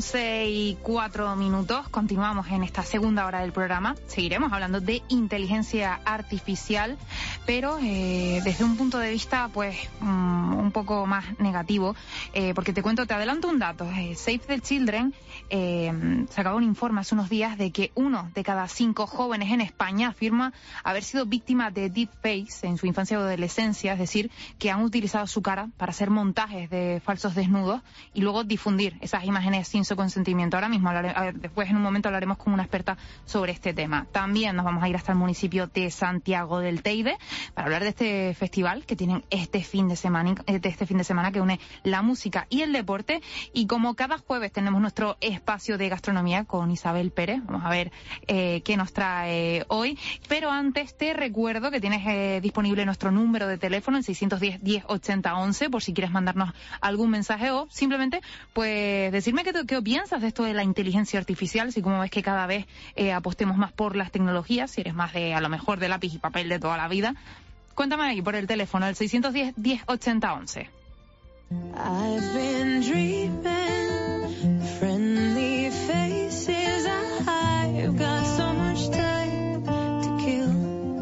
11:04. Continuamos en esta segunda hora del programa. Seguiremos hablando de inteligencia artificial, pero desde un punto de vista pues un poco más negativo, porque te adelanto un dato. Save the Children sacaba un informe hace unos días de que 1 de cada 5 jóvenes en España afirma haber sido víctima de deepfakes en su infancia o adolescencia, es decir, que han utilizado su cara para hacer montajes de falsos desnudos y luego difundir esas imágenes sin su consentimiento. Ahora mismo, después en un momento hablaremos con una experta sobre este tema. También nos vamos a ir hasta el municipio de Santiago del Teide para hablar de este festival que tienen este fin de semana que une la música y el deporte. Y como cada jueves tenemos nuestro espacio de gastronomía con Isabel Pérez, vamos a ver qué nos trae hoy. Pero antes te recuerdo que tienes disponible nuestro número de teléfono, el 610 10 80 11, por si quieres mandarnos algún mensaje o simplemente pues decirme qué piensas de esto de la inteligencia artificial, si como ves que cada vez apostemos más por las tecnologías, si eres más de a lo mejor de lápiz y papel de toda la vida. Cuéntame ahí por el teléfono, el 610 10 80 11. I've been dreaming, friendly faces, I've got so much time to kill.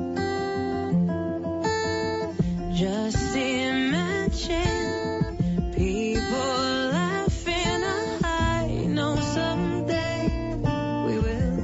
Just imagine people laughing, I know someday we will.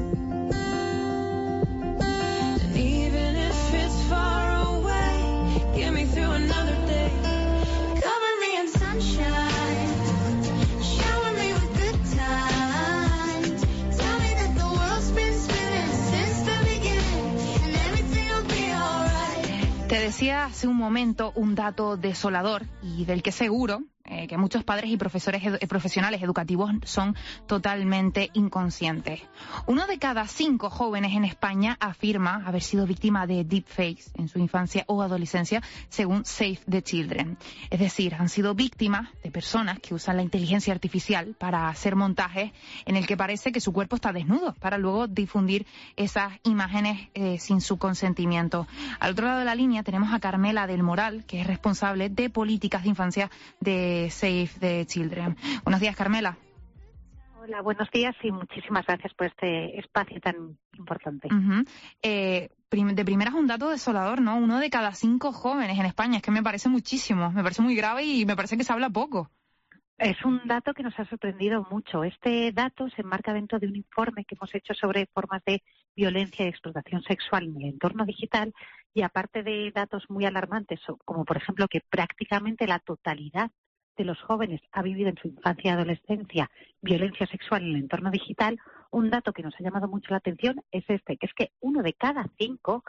And even if it's far away, get me through another day. Cover me in sunshine, shower me with good times. Tell me that the world's been spinning since the beginning, and everything will be alright. Te decía hace un momento un dato desolador y del que seguro que muchos padres y profesionales educativos son totalmente inconscientes. 1 de cada 5 jóvenes en España afirma haber sido víctima de deepfakes en su infancia o adolescencia, según Save the Children. Es decir, han sido víctimas de personas que usan la inteligencia artificial para hacer montajes en el que parece que su cuerpo está desnudo, para luego difundir esas imágenes sin su consentimiento. Al otro lado de la línea tenemos a Carmela del Moral, que es responsable de políticas de infancia de Save the Children. Buenos días, Carmela. Hola, buenos días y muchísimas gracias por este espacio tan importante. De primeras un dato desolador, ¿no? 1 de cada 5 jóvenes en España, es que me parece muchísimo, me parece muy grave y me parece que se habla poco. Es un dato que nos ha sorprendido mucho. Este dato se enmarca dentro de un informe que hemos hecho sobre formas de violencia y explotación sexual en el entorno digital y aparte de datos muy alarmantes, como por ejemplo que prácticamente la totalidad de los jóvenes ha vivido en su infancia y adolescencia violencia sexual en el entorno digital, un dato que nos ha llamado mucho la atención es este, que es que 1 de cada 5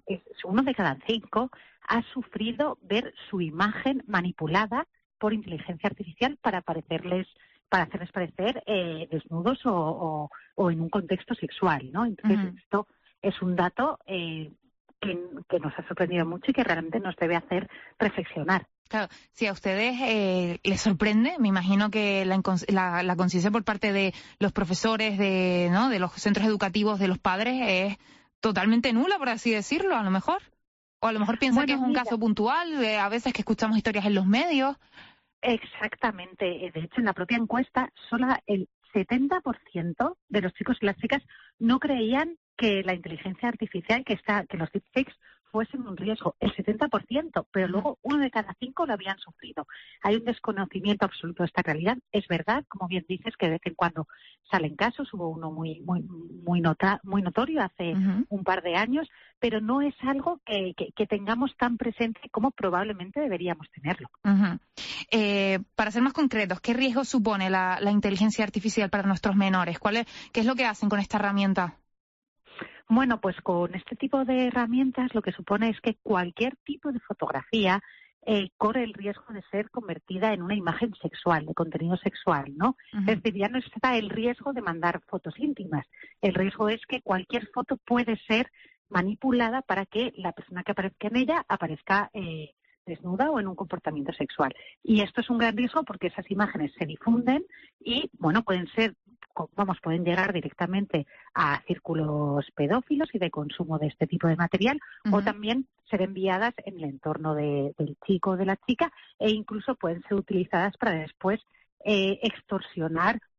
ha sufrido ver su imagen manipulada por inteligencia artificial para hacerles parecer desnudos o en un contexto sexual, ¿no? Entonces esto es un dato que nos ha sorprendido mucho y que realmente nos debe hacer reflexionar. Claro, si a ustedes les sorprende, me imagino que la conciencia por parte de los profesores, de los centros educativos, de los padres, es totalmente nula, por así decirlo, a lo mejor. O a lo mejor piensan que es un caso puntual, a veces que escuchamos historias en los medios. Exactamente. De hecho, en la propia encuesta, solo el 70% de los chicos y las chicas no creían que la inteligencia artificial, que los deepfakes, fuesen un riesgo, el 70%, pero luego 1 de cada 5 lo habían sufrido. Hay un desconocimiento absoluto de esta realidad. Es verdad, como bien dices, que de vez en cuando salen casos, hubo uno muy notorio hace un par de años, pero no es algo que tengamos tan presente como probablemente deberíamos tenerlo. Para ser más concretos, ¿qué riesgo supone la inteligencia artificial para nuestros menores? ¿Qué es lo que hacen con esta herramienta? Bueno, pues con este tipo de herramientas lo que supone es que cualquier tipo de fotografía corre el riesgo de ser convertida en una imagen sexual, de contenido sexual, ¿no? Es decir, ya no está el riesgo de mandar fotos íntimas. El riesgo es que cualquier foto puede ser manipulada para que la persona que aparezca en ella aparezca desnuda o en un comportamiento sexual. Y esto es un gran riesgo porque esas imágenes se difunden y, bueno, pueden llegar directamente a círculos pedófilos y de consumo de este tipo de material, o también ser enviadas en el entorno del chico o de la chica, e incluso pueden ser utilizadas para después extorsionar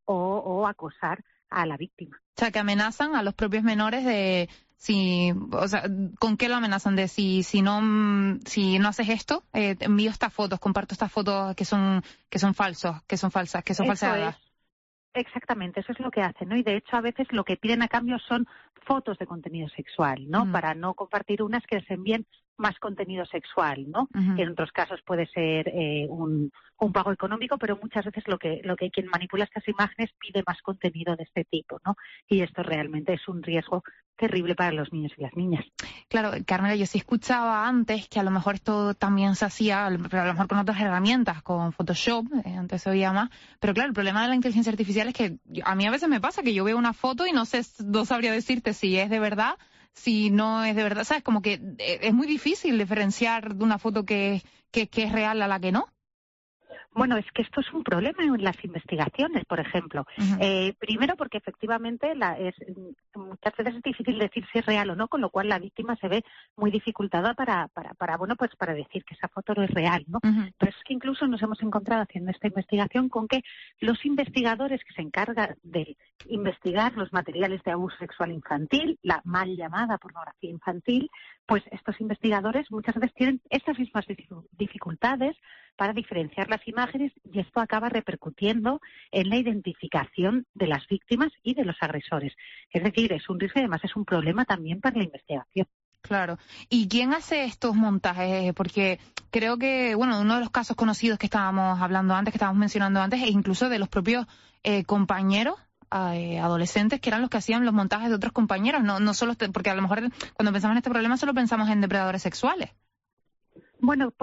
o acosar a la víctima. O sea, que amenazan a los propios menores de o sea, ¿con qué lo amenazan? De si no haces esto, te envío estas fotos, comparto estas fotos que son falsas, que son falseadas. Exactamente, eso es lo que hacen, ¿no? Y de hecho a veces lo que piden a cambio son fotos de contenido sexual, ¿no? Para no compartir unas que les envíen más contenido sexual, ¿no? En otros casos puede ser un pago económico, pero muchas veces lo que quien manipula estas imágenes pide más contenido de este tipo, ¿no? Y esto realmente es un riesgo terrible para los niños y las niñas. Claro, Carmela, yo sí escuchaba antes que a lo mejor esto también se hacía, pero a lo mejor con otras herramientas, con Photoshop, antes se oía más. Pero claro, el problema de la inteligencia artificial es que a mí a veces me pasa que yo veo una foto y no sabría decirte si es de verdad, si no es de verdad. ¿Sabes? Como que es muy difícil diferenciar de una foto que es real a la que no. Bueno, es que esto es un problema en las investigaciones, por ejemplo. Primero porque efectivamente muchas veces es difícil decir si es real o no, con lo cual la víctima se ve muy dificultada para decir que esa foto no es real, ¿no? Pero es que incluso nos hemos encontrado haciendo esta investigación con que los investigadores que se encargan de investigar los materiales de abuso sexual infantil, la mal llamada pornografía infantil, pues estos investigadores muchas veces tienen estas mismas dificultades para diferenciar las imágenes y esto acaba repercutiendo en la identificación de las víctimas y de los agresores. Es decir, es un riesgo y además es un problema también para la investigación. Claro. ¿Y quién hace estos montajes? Porque creo que, bueno, uno de los casos conocidos que estábamos hablando antes, que estábamos mencionando antes, e incluso de los propios compañeros adolescentes que eran los que hacían los montajes de otros compañeros, no solo porque a lo mejor cuando pensamos en este problema solo pensamos en depredadores sexuales. Bueno,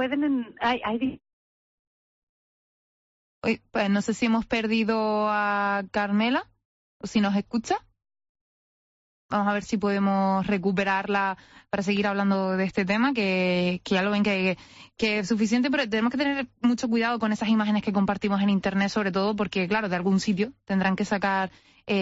pues no sé si hemos perdido a Carmela o si nos escucha. Vamos a ver si podemos recuperarla para seguir hablando de este tema, que ya lo ven que es suficiente, pero tenemos que tener mucho cuidado con esas imágenes que compartimos en Internet, sobre todo porque, claro, de algún sitio tendrán que sacar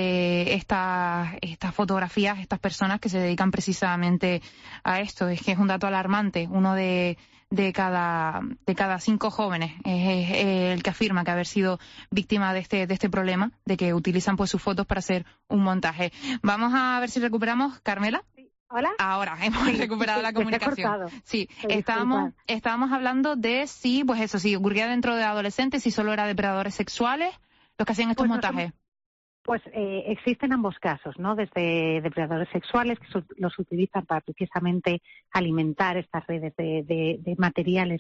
estas fotografías, estas personas que se dedican precisamente a esto. Es que es un dato alarmante. Uno de cada 5 jóvenes es el que afirma que haber sido víctima de este problema, de que utilizan pues sus fotos para hacer un montaje. Vamos a ver si recuperamos, Carmela. Sí. ¿Hola? Ahora hemos recuperado la comunicación. Sí, estábamos hablando de si ocurría dentro de adolescentes, si solo era depredadores sexuales los que hacían estos montajes. Pues existen ambos casos, ¿no? Desde depredadores sexuales que los utilizan para precisamente alimentar estas redes de materiales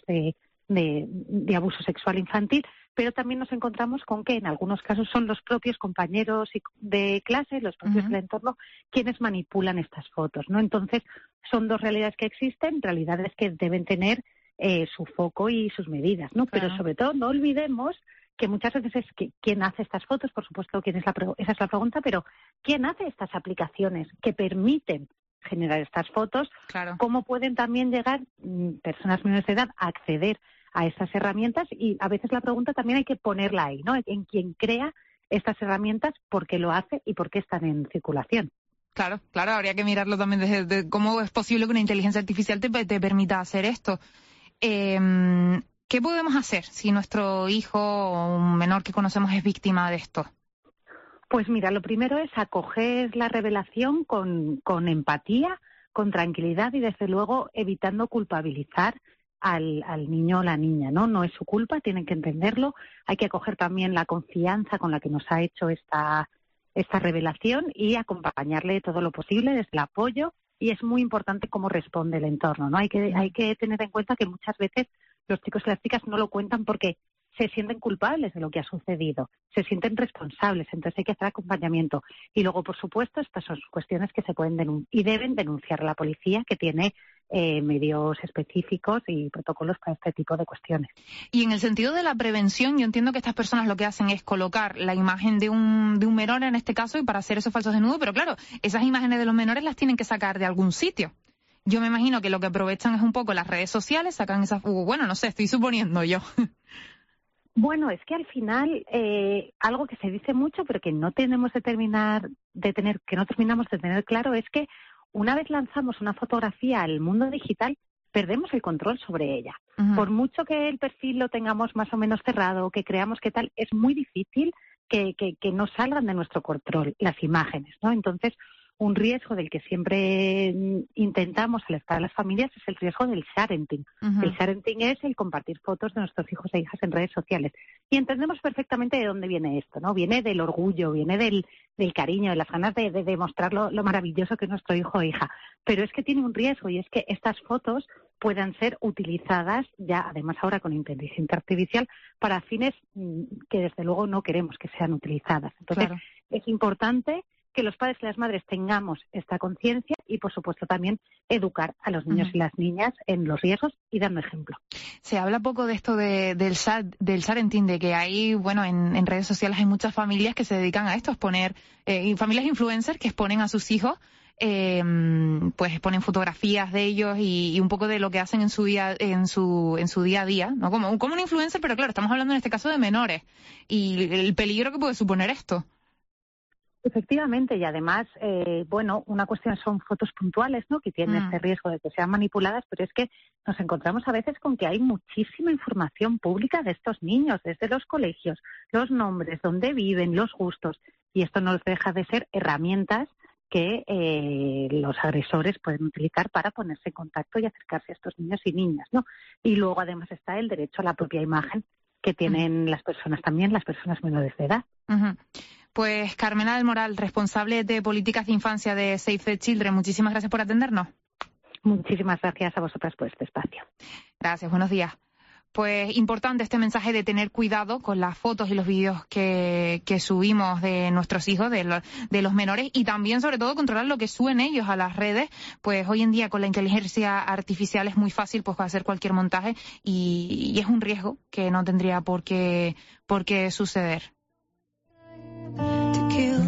de abuso sexual infantil, pero también nos encontramos con que en algunos casos son los propios compañeros de clase, los propios del entorno, quienes manipulan estas fotos, ¿no? Entonces, son dos realidades que existen, realidades que deben tener su foco y sus medidas, ¿no? Claro. Pero sobre todo no olvidemos que muchas veces es quién hace estas fotos, por supuesto, esa es la pregunta, pero quién hace estas aplicaciones que permiten generar estas fotos, claro. Cómo pueden también llegar personas menores de edad a acceder a estas herramientas y a veces la pregunta también hay que ponerla ahí, ¿no? En quien crea estas herramientas, por qué lo hace y por qué están en circulación. Claro, habría que mirarlo también desde cómo es posible que una inteligencia artificial te permita hacer esto. ¿Qué podemos hacer si nuestro hijo o un menor que conocemos es víctima de esto? Pues mira, lo primero es acoger la revelación con empatía, con tranquilidad y desde luego evitando culpabilizar al niño o la niña, ¿no? No es su culpa, tienen que entenderlo. Hay que acoger también la confianza con la que nos ha hecho esta revelación y acompañarle todo lo posible desde el apoyo. Y es muy importante cómo responde el entorno, ¿no? Hay que tener en cuenta que muchas veces los chicos y las chicas no lo cuentan porque se sienten culpables de lo que ha sucedido, se sienten responsables, entonces hay que hacer acompañamiento. Y luego, por supuesto, estas son cuestiones que se pueden y deben denunciar a la policía, que tiene medios específicos y protocolos para este tipo de cuestiones. Y en el sentido de la prevención, yo entiendo que estas personas lo que hacen es colocar la imagen de un menor en este caso y para hacer esos falsos desnudos, pero claro, esas imágenes de los menores las tienen que sacar de algún sitio. Yo me imagino que lo que aprovechan es un poco las redes sociales, sacan esas... bueno, no sé, estoy suponiendo yo. Bueno, es que al final algo que se dice mucho, pero que no terminamos de tener claro, es que una vez lanzamos una fotografía al mundo digital, perdemos el control sobre ella. Por mucho que el perfil lo tengamos más o menos cerrado, que creamos que tal, es muy difícil que no salgan de nuestro control las imágenes, ¿no? Entonces, un riesgo del que siempre intentamos alertar a las familias es el riesgo del sharenting. Ujú. El sharenting es el compartir fotos de nuestros hijos e hijas en redes sociales. Y entendemos perfectamente de dónde viene esto, ¿no? Viene del orgullo, viene del cariño, de las ganas de demostrar lo maravilloso que es nuestro hijo o hija. Pero es que tiene un riesgo, y es que estas fotos puedan ser utilizadas ya, además ahora con inteligencia artificial, para fines que desde luego no queremos que sean utilizadas. Entonces, Claro. es importante que los padres y las madres tengamos esta conciencia y, por supuesto, también educar a los niños y las niñas en los riesgos y dando ejemplo. Se habla poco de esto del sharenting, de que hay, bueno, en redes sociales hay muchas familias que se dedican a esto, a exponer, familias influencers que exponen a sus hijos, pues ponen fotografías de ellos y un poco de lo que hacen en su día a día, ¿no? Como un influencer, pero claro, estamos hablando en este caso de menores y el peligro que puede suponer esto. Efectivamente, y además, una cuestión son fotos puntuales, ¿no?, que tienen este riesgo de que sean manipuladas, pero es que nos encontramos a veces con que hay muchísima información pública de estos niños, desde los colegios, los nombres, dónde viven, los gustos, y esto no deja de ser herramientas que los agresores pueden utilizar para ponerse en contacto y acercarse a estos niños y niñas, ¿no? Y luego, además, está el derecho a la propia imagen que tienen las personas también, las personas menores de edad. Uh-huh. Pues Carmena del Moral, responsable de políticas de infancia de Save the Children, muchísimas gracias por atendernos. Muchísimas gracias a vosotras por este espacio. Gracias, buenos días. Pues importante este mensaje de tener cuidado con las fotos y los vídeos que subimos de nuestros hijos, de los menores, y también, sobre todo, controlar lo que suben ellos a las redes. Pues hoy en día con la inteligencia artificial es muy fácil pues hacer cualquier montaje y es un riesgo que no tendría por qué suceder. To kill.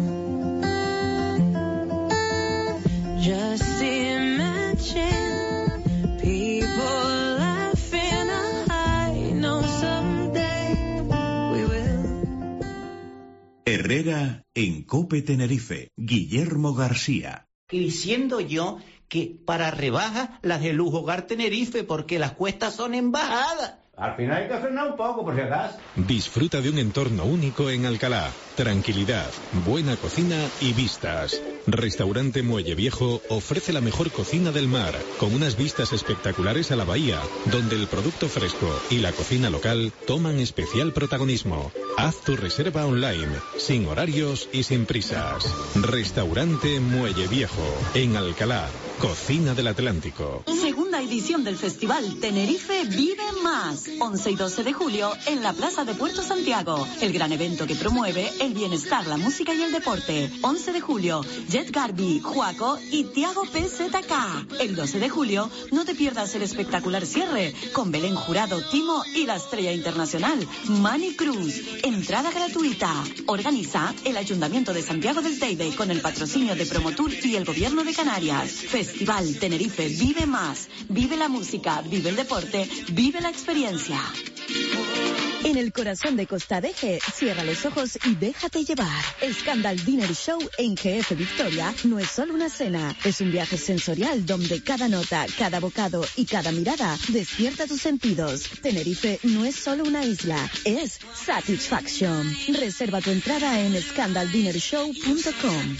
Just imagine people laughing. I know someday we will. Herrera en COPE Tenerife. Guillermo García. Y diciendo yo que para rebajas las de Lujo Hogar Tenerife, porque las cuestas son en bajada. Al final hay que frenar un poco, por si acaso. Disfruta de un entorno único en Alcalá. Tranquilidad, buena cocina y vistas. Restaurante Muelle Viejo ofrece la mejor cocina del mar, con unas vistas espectaculares a la bahía, donde el producto fresco y la cocina local toman especial protagonismo. Haz tu reserva online, sin horarios y sin prisas. Restaurante Muelle Viejo, en Alcalá, cocina del Atlántico. Segunda edición del Festival Tenerife Vive Más, 11 y 12 de julio en la Plaza de Puerto Santiago. El gran evento que promueve el bienestar, la música y el deporte. 11 de julio, Jet Garbi, Juaco y Tiago PZK. El 12 de julio, no te pierdas el espectacular cierre con Belén Jurado, Timo y la estrella internacional, Manny Cruz. Entrada gratuita. Organiza el Ayuntamiento de Santiago del Teide con el patrocinio de Promotur y el Gobierno de Canarias. Festival Tenerife Vive Más. Vive la música, vive el deporte, vive la experiencia. En el corazón de Costa Deje, cierra los ojos y déjate llevar. Scandal Dinner Show en GF Victoria no es solo una cena, es un viaje sensorial donde cada nota, cada bocado y cada mirada despierta tus sentidos. Tenerife no es solo una isla, es satisfaction. Reserva tu entrada en scandaldinnershow.com.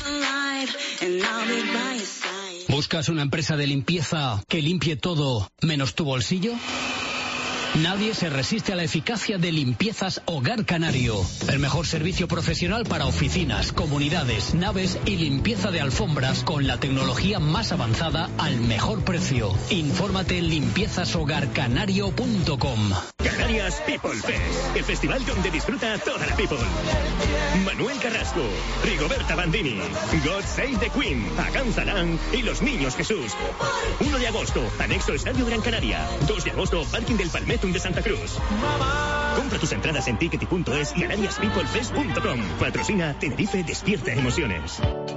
¿Buscas una empresa de limpieza que limpie todo menos tu bolsillo? Nadie se resiste a la eficacia de Limpiezas Hogar Canario. El mejor servicio profesional para oficinas, comunidades, naves y limpieza de alfombras con la tecnología más avanzada al mejor precio. Infórmate en limpiezashogarcanario.com. Canarias People Fest, el festival donde disfruta toda la people. Manuel Carrasco, Rigoberta Bandini, God Save the Queen, Agam Zalán y los Niños Jesús. 1 de agosto, anexo Estadio Gran Canaria. 2 de agosto, Parking del Palmetto de Santa Cruz. Compra tus entradas en tickety.es y canariaspeoplefest.com. Patrocina Tenerife Despierta Emociones.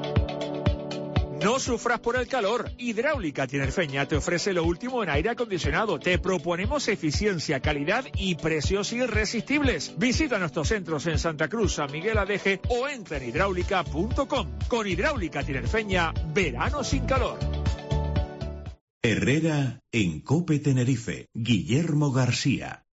No sufras por el calor. Hidráulica Tinerfeña te ofrece lo último en aire acondicionado. Te proponemos eficiencia, calidad y precios irresistibles. Visita nuestros centros en Santa Cruz, San Miguel Adeje o entra en hidráulica.com. Con Hidráulica Tinerfeña, verano sin calor. Herrera en COPE Tenerife. Guillermo García.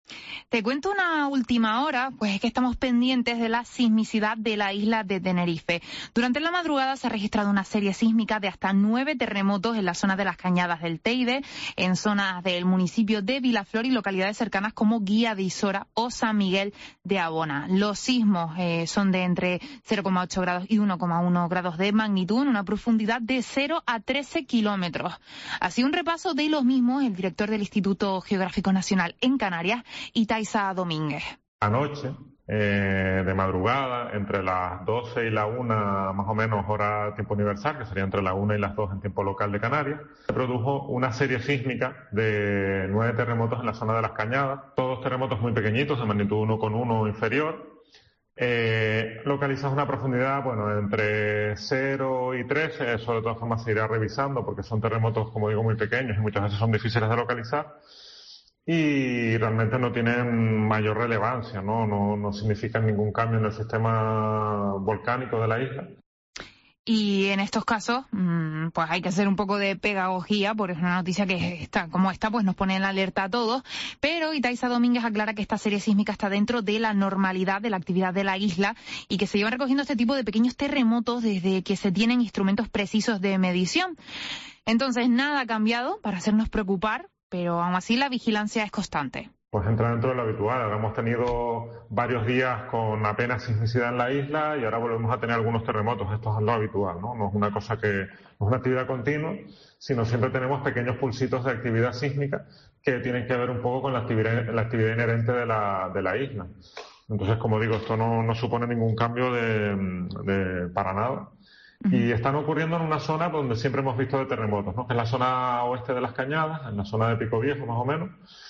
Te cuento una última hora, pues es que estamos pendientes de la sismicidad de la isla de Tenerife. Durante la madrugada se ha registrado una serie sísmica de hasta 9 terremotos en la zona de las Cañadas del Teide, en zonas del municipio de Vilaflor y localidades cercanas como Guía de Isora o San Miguel de Abona. Los sismos son de entre 0,8 grados y 1,1 grados de magnitud en una profundidad de 0 a 13 kilómetros. Así un repaso de los mismos el director del Instituto Geográfico Nacional en Canarias, Itaiza Domínguez. Anoche, de madrugada, entre las 12 y la 1 más o menos hora tiempo universal, que sería entre la 1 y las 2 en tiempo local de Canarias, se produjo una serie sísmica de 9 terremotos en la zona de las Cañadas, todos terremotos muy pequeñitos, de magnitud 1,1 inferior, localizados a una profundidad, bueno, entre 0 y 13, eso de todas formas se irá revisando porque son terremotos, como digo, muy pequeños y muchas veces son difíciles de localizar. Y realmente no tienen mayor relevancia, no significan ningún cambio en el sistema volcánico de la isla. Y en estos casos, pues hay que hacer un poco de pedagogía, porque es una noticia que está como esta, pues nos pone en alerta a todos. Pero Itaiza Domínguez aclara que esta serie sísmica está dentro de la normalidad de la actividad de la isla y que se llevan recogiendo este tipo de pequeños terremotos desde que se tienen instrumentos precisos de medición. Entonces, nada ha cambiado para hacernos preocupar, pero aún así la vigilancia es constante. Pues entra dentro de lo habitual. Ahora hemos tenido varios días con apenas sismicidad en la isla y ahora volvemos a tener algunos terremotos. Esto es lo habitual, ¿no? No es una cosa que, no es una actividad continua, sino siempre tenemos pequeños pulsitos de actividad sísmica que tienen que ver un poco con la actividad inherente de la isla. Entonces, como digo, esto no supone ningún cambio para nada. Y están ocurriendo en una zona donde siempre hemos visto de terremotos, ¿no? Que es la zona oeste de las Cañadas, en la zona de Pico Viejo más o menos.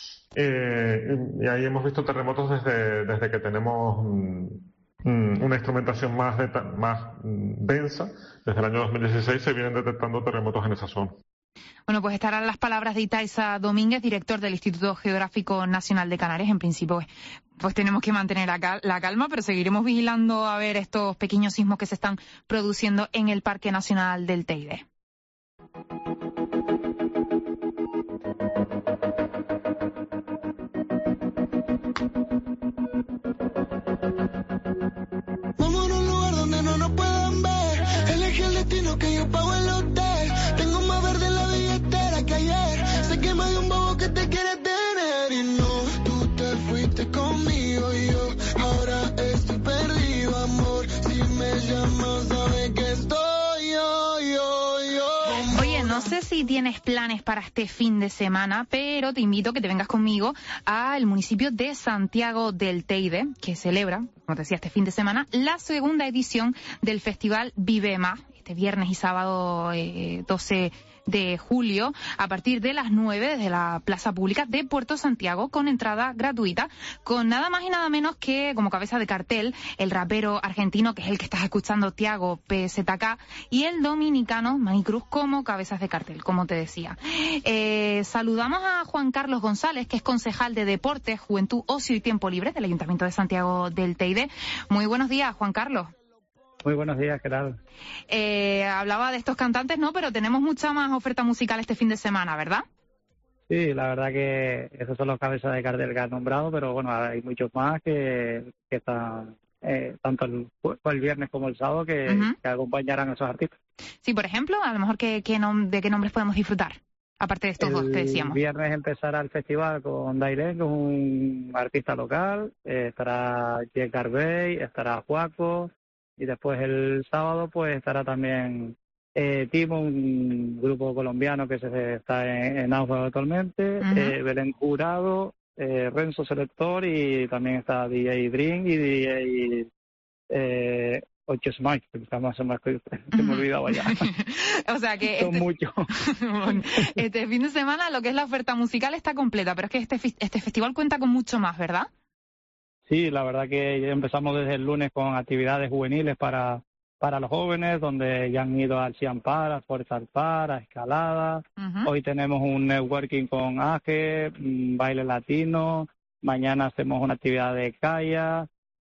Y ahí hemos visto terremotos desde que tenemos una instrumentación más densa. Desde el año 2016 se vienen detectando terremotos en esa zona. Bueno, pues estarán las palabras de Itaiza Domínguez, director del Instituto Geográfico Nacional de Canarias. En principio, pues tenemos que mantener la calma, pero seguiremos vigilando a ver estos pequeños sismos que se están produciendo en el Parque Nacional del Teide. Vamos a un lugar donde no nos puedan ver. Elegí el destino que yo pago el hotel. Tengo más verde en la billetera que ayer. Sé que me dio un bobo que te quiere tener. Y no, tú te fuiste conmigo y yo ahora estoy perdido, amor. Si me llamas, sabes que estoy yo. Oye, no sé si tienes planes para este fin de semana, pero te invito a que te vengas conmigo al municipio de Santiago del Teide, que celebra, como te decía, este fin de semana, la segunda edición del Festival Vive Más, este viernes y sábado 12 de julio, a partir de las 9, desde la plaza pública de Puerto Santiago, con entrada gratuita, con nada más y nada menos que como cabeza de cartel el rapero argentino, que es el que estás escuchando, Tiago PZK, y el dominicano Manny Cruz como cabezas de cartel, como te decía. Saludamos a Juan Carlos González, que es concejal de Deportes, Juventud, Ocio y Tiempo Libre del Ayuntamiento de Santiago del Teide. Muy buenos días, Juan Carlos. Muy buenos días, ¿qué tal? Hablaba de estos cantantes, ¿no? Pero tenemos mucha más oferta musical este fin de semana, ¿verdad? Sí, la verdad que esos son los cabezas de cartel que has nombrado, pero bueno, hay muchos más que están tanto el viernes como el sábado que acompañarán a esos artistas. Sí, por ejemplo, a lo mejor ¿de qué nombres podemos disfrutar? Aparte de estos dos que decíamos. El viernes empezará el festival con Dairén, que es un artista local, estará J. Carvey, estará Juaco. Y después el sábado pues estará también Timo, un grupo colombiano que está en auge actualmente, Belén Jurado, Renzo Selector, y también está DJ Dream y DJ 8 Smike, que se me ha olvidado ya. O sea que son muchos. Este fin de semana lo que es la oferta musical está completa, pero es que este festival cuenta con mucho más, ¿verdad? Sí, la verdad que empezamos desde el lunes con actividades juveniles para los jóvenes, donde ya han ido al Ciampar, a Fuerza al Par, a escalada. Hoy tenemos un networking con AGE, baile latino. Mañana hacemos una actividad de kayak.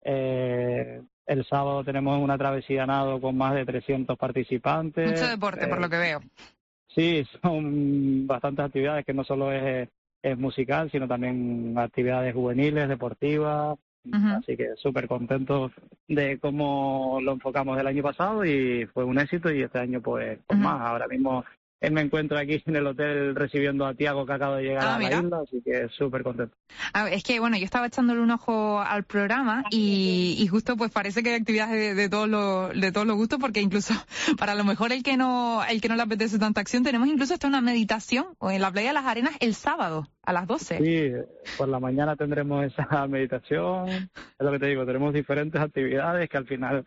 El sábado tenemos una travesía a nado con más de 300 participantes. Mucho deporte, por lo que veo. Sí, son bastantes actividades, que no solo es musical, sino también actividades juveniles, deportivas. Así que súper contentos de cómo lo enfocamos el año pasado y fue un éxito, y este año pues más. Ahora mismo me encuentro aquí en el hotel recibiendo a Tiago, que acaba de llegar a la isla, así que súper contento. Es que, bueno, yo estaba echándole un ojo al programa y justo pues parece que hay actividades de todos los gustos, porque incluso para lo mejor el que no le apetece tanta acción, tenemos incluso hasta una meditación en la playa de las Arenas el sábado a las 12. Sí, por la mañana tendremos esa meditación. Es lo que te digo, tenemos diferentes actividades que al final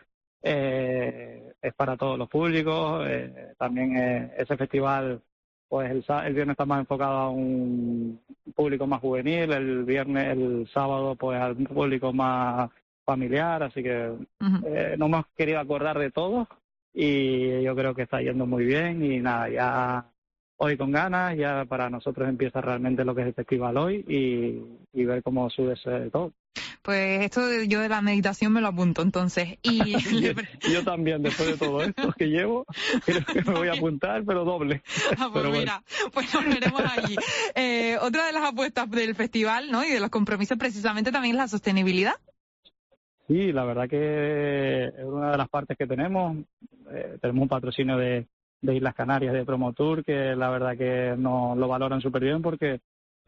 es para todos los públicos. También ese festival, pues el viernes está más enfocado a un público más juvenil, el sábado pues al público más familiar, así que no hemos querido acordar de todo y yo creo que está yendo muy bien. Y nada, ya hoy con ganas, ya para nosotros empieza realmente lo que es el festival hoy y ver cómo sube todo. Pues esto yo de la meditación me lo apunto entonces. Y yo también, después de todo esto que llevo, creo que me voy a apuntar, pero doble. Pues pero mira, bueno. Pues nos veremos allí. Otra de las apuestas del festival, ¿no?, y de los compromisos precisamente también es la sostenibilidad. Sí, la verdad que es una de las partes que tenemos. Tenemos un patrocinio de Islas Canarias, de Promotour, que la verdad que nos lo valoran súper bien, porque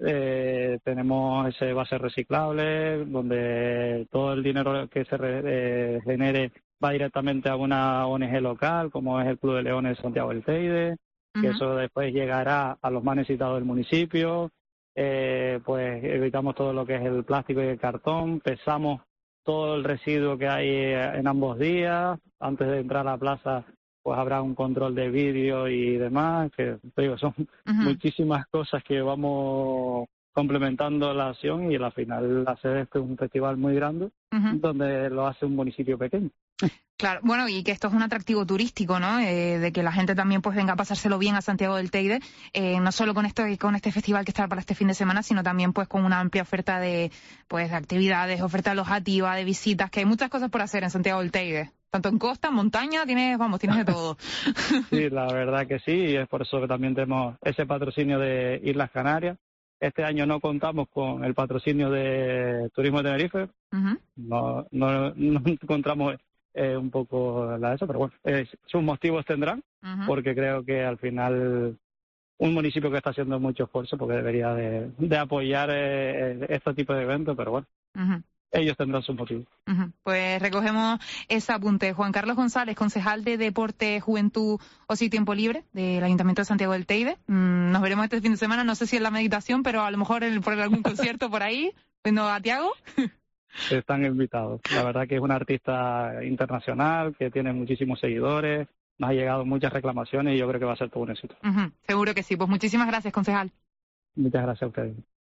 tenemos ese base reciclable, donde todo el dinero que se genere va directamente a una ONG local, como es el Club de Leones de Santiago del Teide, que eso después llegará a los más necesitados del municipio. Pues evitamos todo lo que es el plástico y el cartón, pesamos todo el residuo que hay en ambos días. Antes de entrar a la plaza pues habrá un control de vídeo y demás, que te digo, son muchísimas cosas que vamos complementando la acción, y al final hacer esto es un festival muy grande, donde lo hace un municipio pequeño. Claro, bueno, y que esto es un atractivo turístico, ¿no? De que la gente también pues venga a pasárselo bien a Santiago del Teide, no solo con este festival que está para este fin de semana, sino también pues con una amplia oferta de actividades, oferta alojativa, de visitas, que hay muchas cosas por hacer en Santiago del Teide. Tanto en costa, en montaña, tienes de todo. Sí, la verdad que sí, y es por eso que también tenemos ese patrocinio de Islas Canarias. Este año no contamos con el patrocinio de Turismo de Tenerife. No encontramos un poco eso, pero bueno, sus motivos tendrán, porque creo que al final un municipio que está haciendo mucho esfuerzo, porque debería de apoyar este tipo de eventos, pero bueno. Ellos tendrán sus motivos. Pues recogemos ese apunte. Juan Carlos González, concejal de Deporte, Juventud, Ocio y Tiempo Libre del Ayuntamiento de Santiago del Teide. Nos veremos este fin de semana, no sé si en la meditación, pero a lo mejor por algún concierto por ahí, viendo a Tiago. Están invitados. La verdad que es un artista internacional, que tiene muchísimos seguidores, nos ha llegado muchas reclamaciones y yo creo que va a ser todo un éxito. Seguro que sí. Pues muchísimas gracias, concejal. Muchas gracias a ustedes.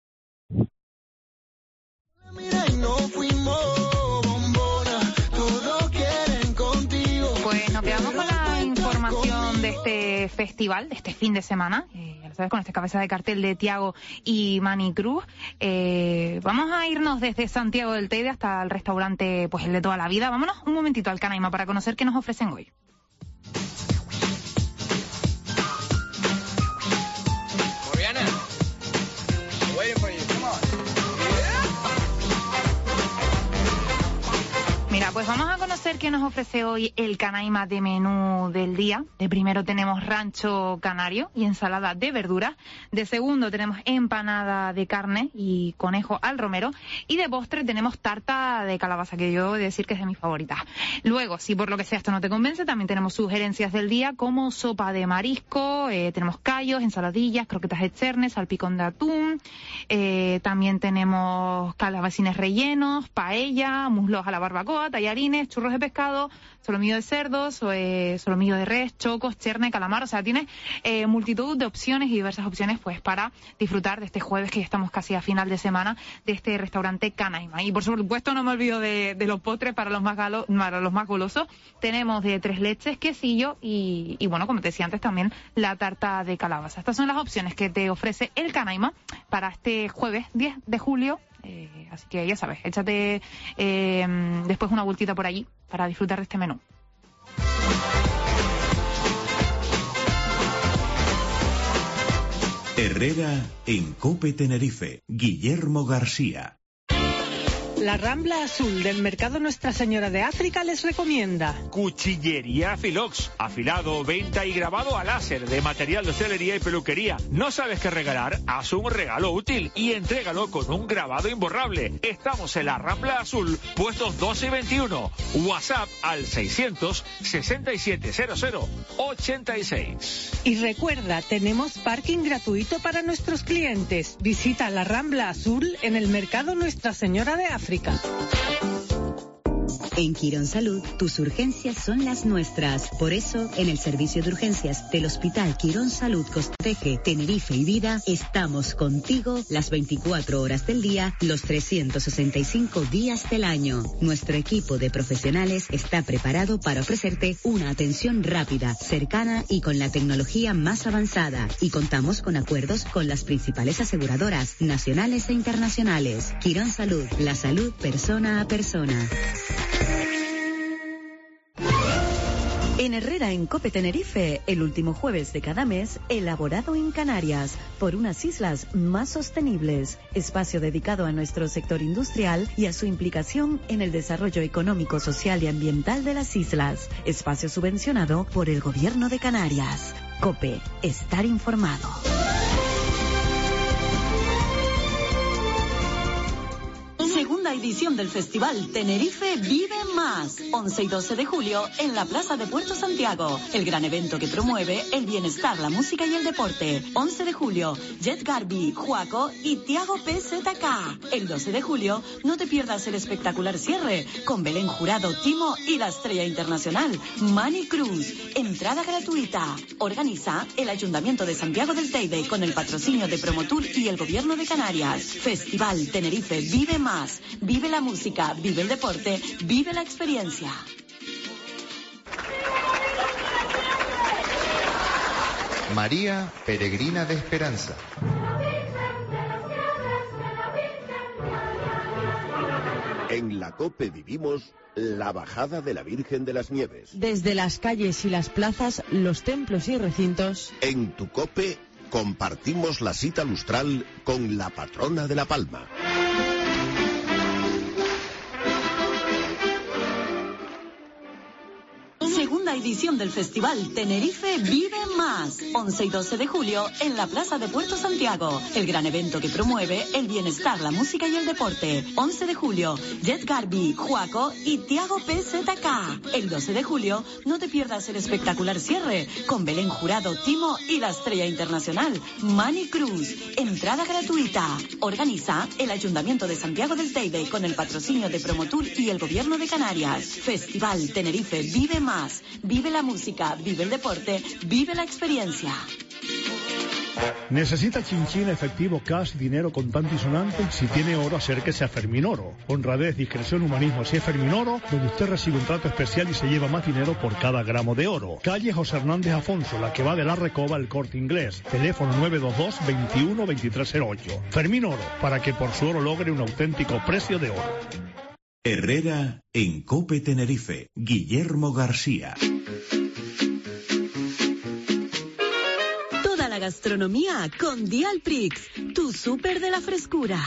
Pues nos quedamos con la información de este festival, de este fin de semana, ya lo sabes, con esta cabeza de cartel de Tiago y Mani Cruz. Vamos a irnos desde Santiago del Teide hasta el restaurante, pues el de toda la vida. Vámonos un momentito al Canaima para conocer qué nos ofrecen hoy. Mira, pues vamos a conocer qué nos ofrece hoy el Canaima de menú del día. De primero tenemos rancho canario y ensalada de verduras. De segundo tenemos empanada de carne y conejo al romero. Y de postre tenemos tarta de calabaza, que yo he de decir que es de mis favoritas. Luego, si por lo que sea esto no te convence, también tenemos sugerencias del día como sopa de marisco, tenemos callos, ensaladillas, croquetas de cherne, salpicón de atún. También tenemos calabacines rellenos, paella, muslos a la barbacoa, tallarines, churros de pescado, solomillo de cerdo, solomillo de res, chocos, cherne, calamar. O sea, tienes multitud de opciones y diversas opciones pues para disfrutar de este jueves, que ya estamos casi a final de semana, de este restaurante Canaima. Y por supuesto no me olvido de los postres para los más golosos. Tenemos de 3 leches, quesillo y bueno, como te decía antes, también la tarta de calabaza. Estas son las opciones que te ofrece el Canaima para este jueves 10 de julio. Así que ya sabes, échate después una vueltita por allí para disfrutar de este menú. Herrera en Cope Tenerife. Guillermo García. La Rambla Azul del Mercado Nuestra Señora de África les recomienda Cuchillería Filox, afilado, venta y grabado a láser de material de hostelería y peluquería. ¿No sabes qué regalar? Haz un regalo útil y entrégalo con un grabado imborrable. Estamos en la Rambla Azul, puestos 12 y 21. WhatsApp al 600-6700-86. y recuerda, tenemos parking gratuito para nuestros clientes. Visita la Rambla Azul en el Mercado Nuestra Señora de África. En Quirón Salud, tus urgencias son las nuestras. Por eso, en el servicio de urgencias del Hospital Quirón Salud Costa Teje, Tenerife y Vida, estamos contigo las 24 horas del día, los 365 días del año. Nuestro equipo de profesionales está preparado para ofrecerte una atención rápida, cercana y con la tecnología más avanzada. Y contamos con acuerdos con las principales aseguradoras nacionales e internacionales. Quirón Salud, la salud persona a persona. En Herrera en Cope Tenerife, el último jueves de cada mes, elaborado en Canarias, por unas islas más sostenibles. Espacio dedicado a nuestro sector industrial y a su implicación en el desarrollo económico, social y ambiental de las islas. Espacio subvencionado por el Gobierno de Canarias. Cope, estar informado. Segunda edición del Festival Tenerife Vive Más, 11 y 12 de julio en la Plaza de Puerto Santiago. El gran evento que promueve el bienestar, la música y el deporte. 11 de julio, Jet Garby, Juaco y Tiago PZK. El 12 de julio, no te pierdas el espectacular cierre con Belén Jurado, Timo y la estrella internacional, Manny Cruz. Entrada gratuita. Organiza el Ayuntamiento de Santiago del Teide con el patrocinio de Promotur y el Gobierno de Canarias. Festival Tenerife Vive Más. Vive la música, vive el deporte, vive la experiencia. María, peregrina de esperanza. En la COPE vivimos la bajada de la Virgen de las Nieves. Desde las calles y las plazas, los templos y recintos. En tu COPE compartimos la cita lustral con la patrona de La Palma. Segunda edición del Festival Tenerife Vive Más, 11 y 12 de julio en la Plaza de Puerto Santiago. El gran evento que promueve el bienestar, la música y el deporte. 11 de julio, Jet Garby, Juaco y Tiago PZK. El 12 de julio, no te pierdas el espectacular cierre con Belén Jurado, Timo y la estrella internacional, Manny Cruz. Entrada gratuita. Organiza el Ayuntamiento de Santiago del Teide con el patrocinio de Promotur y el Gobierno de Canarias. Festival Tenerife Vive Más. Vive la música, vive el deporte, vive la experiencia. ¿Necesita chinchín, efectivo, cash, dinero contante y sonante? Si tiene oro, acérquese a Fermín Oro. Honradez, discreción, humanismo. Si es Fermín Oro, donde usted recibe un trato especial y se lleva más dinero por cada gramo de oro. Calle José Hernández Afonso, la que va de la Recoba al Corte Inglés. Teléfono 922-21-2308. Fermín Oro, para que por su oro logre un auténtico precio de oro. Herrera en Cope Tenerife. Guillermo García. Toda la gastronomía con Dialprix, tu súper de la frescura.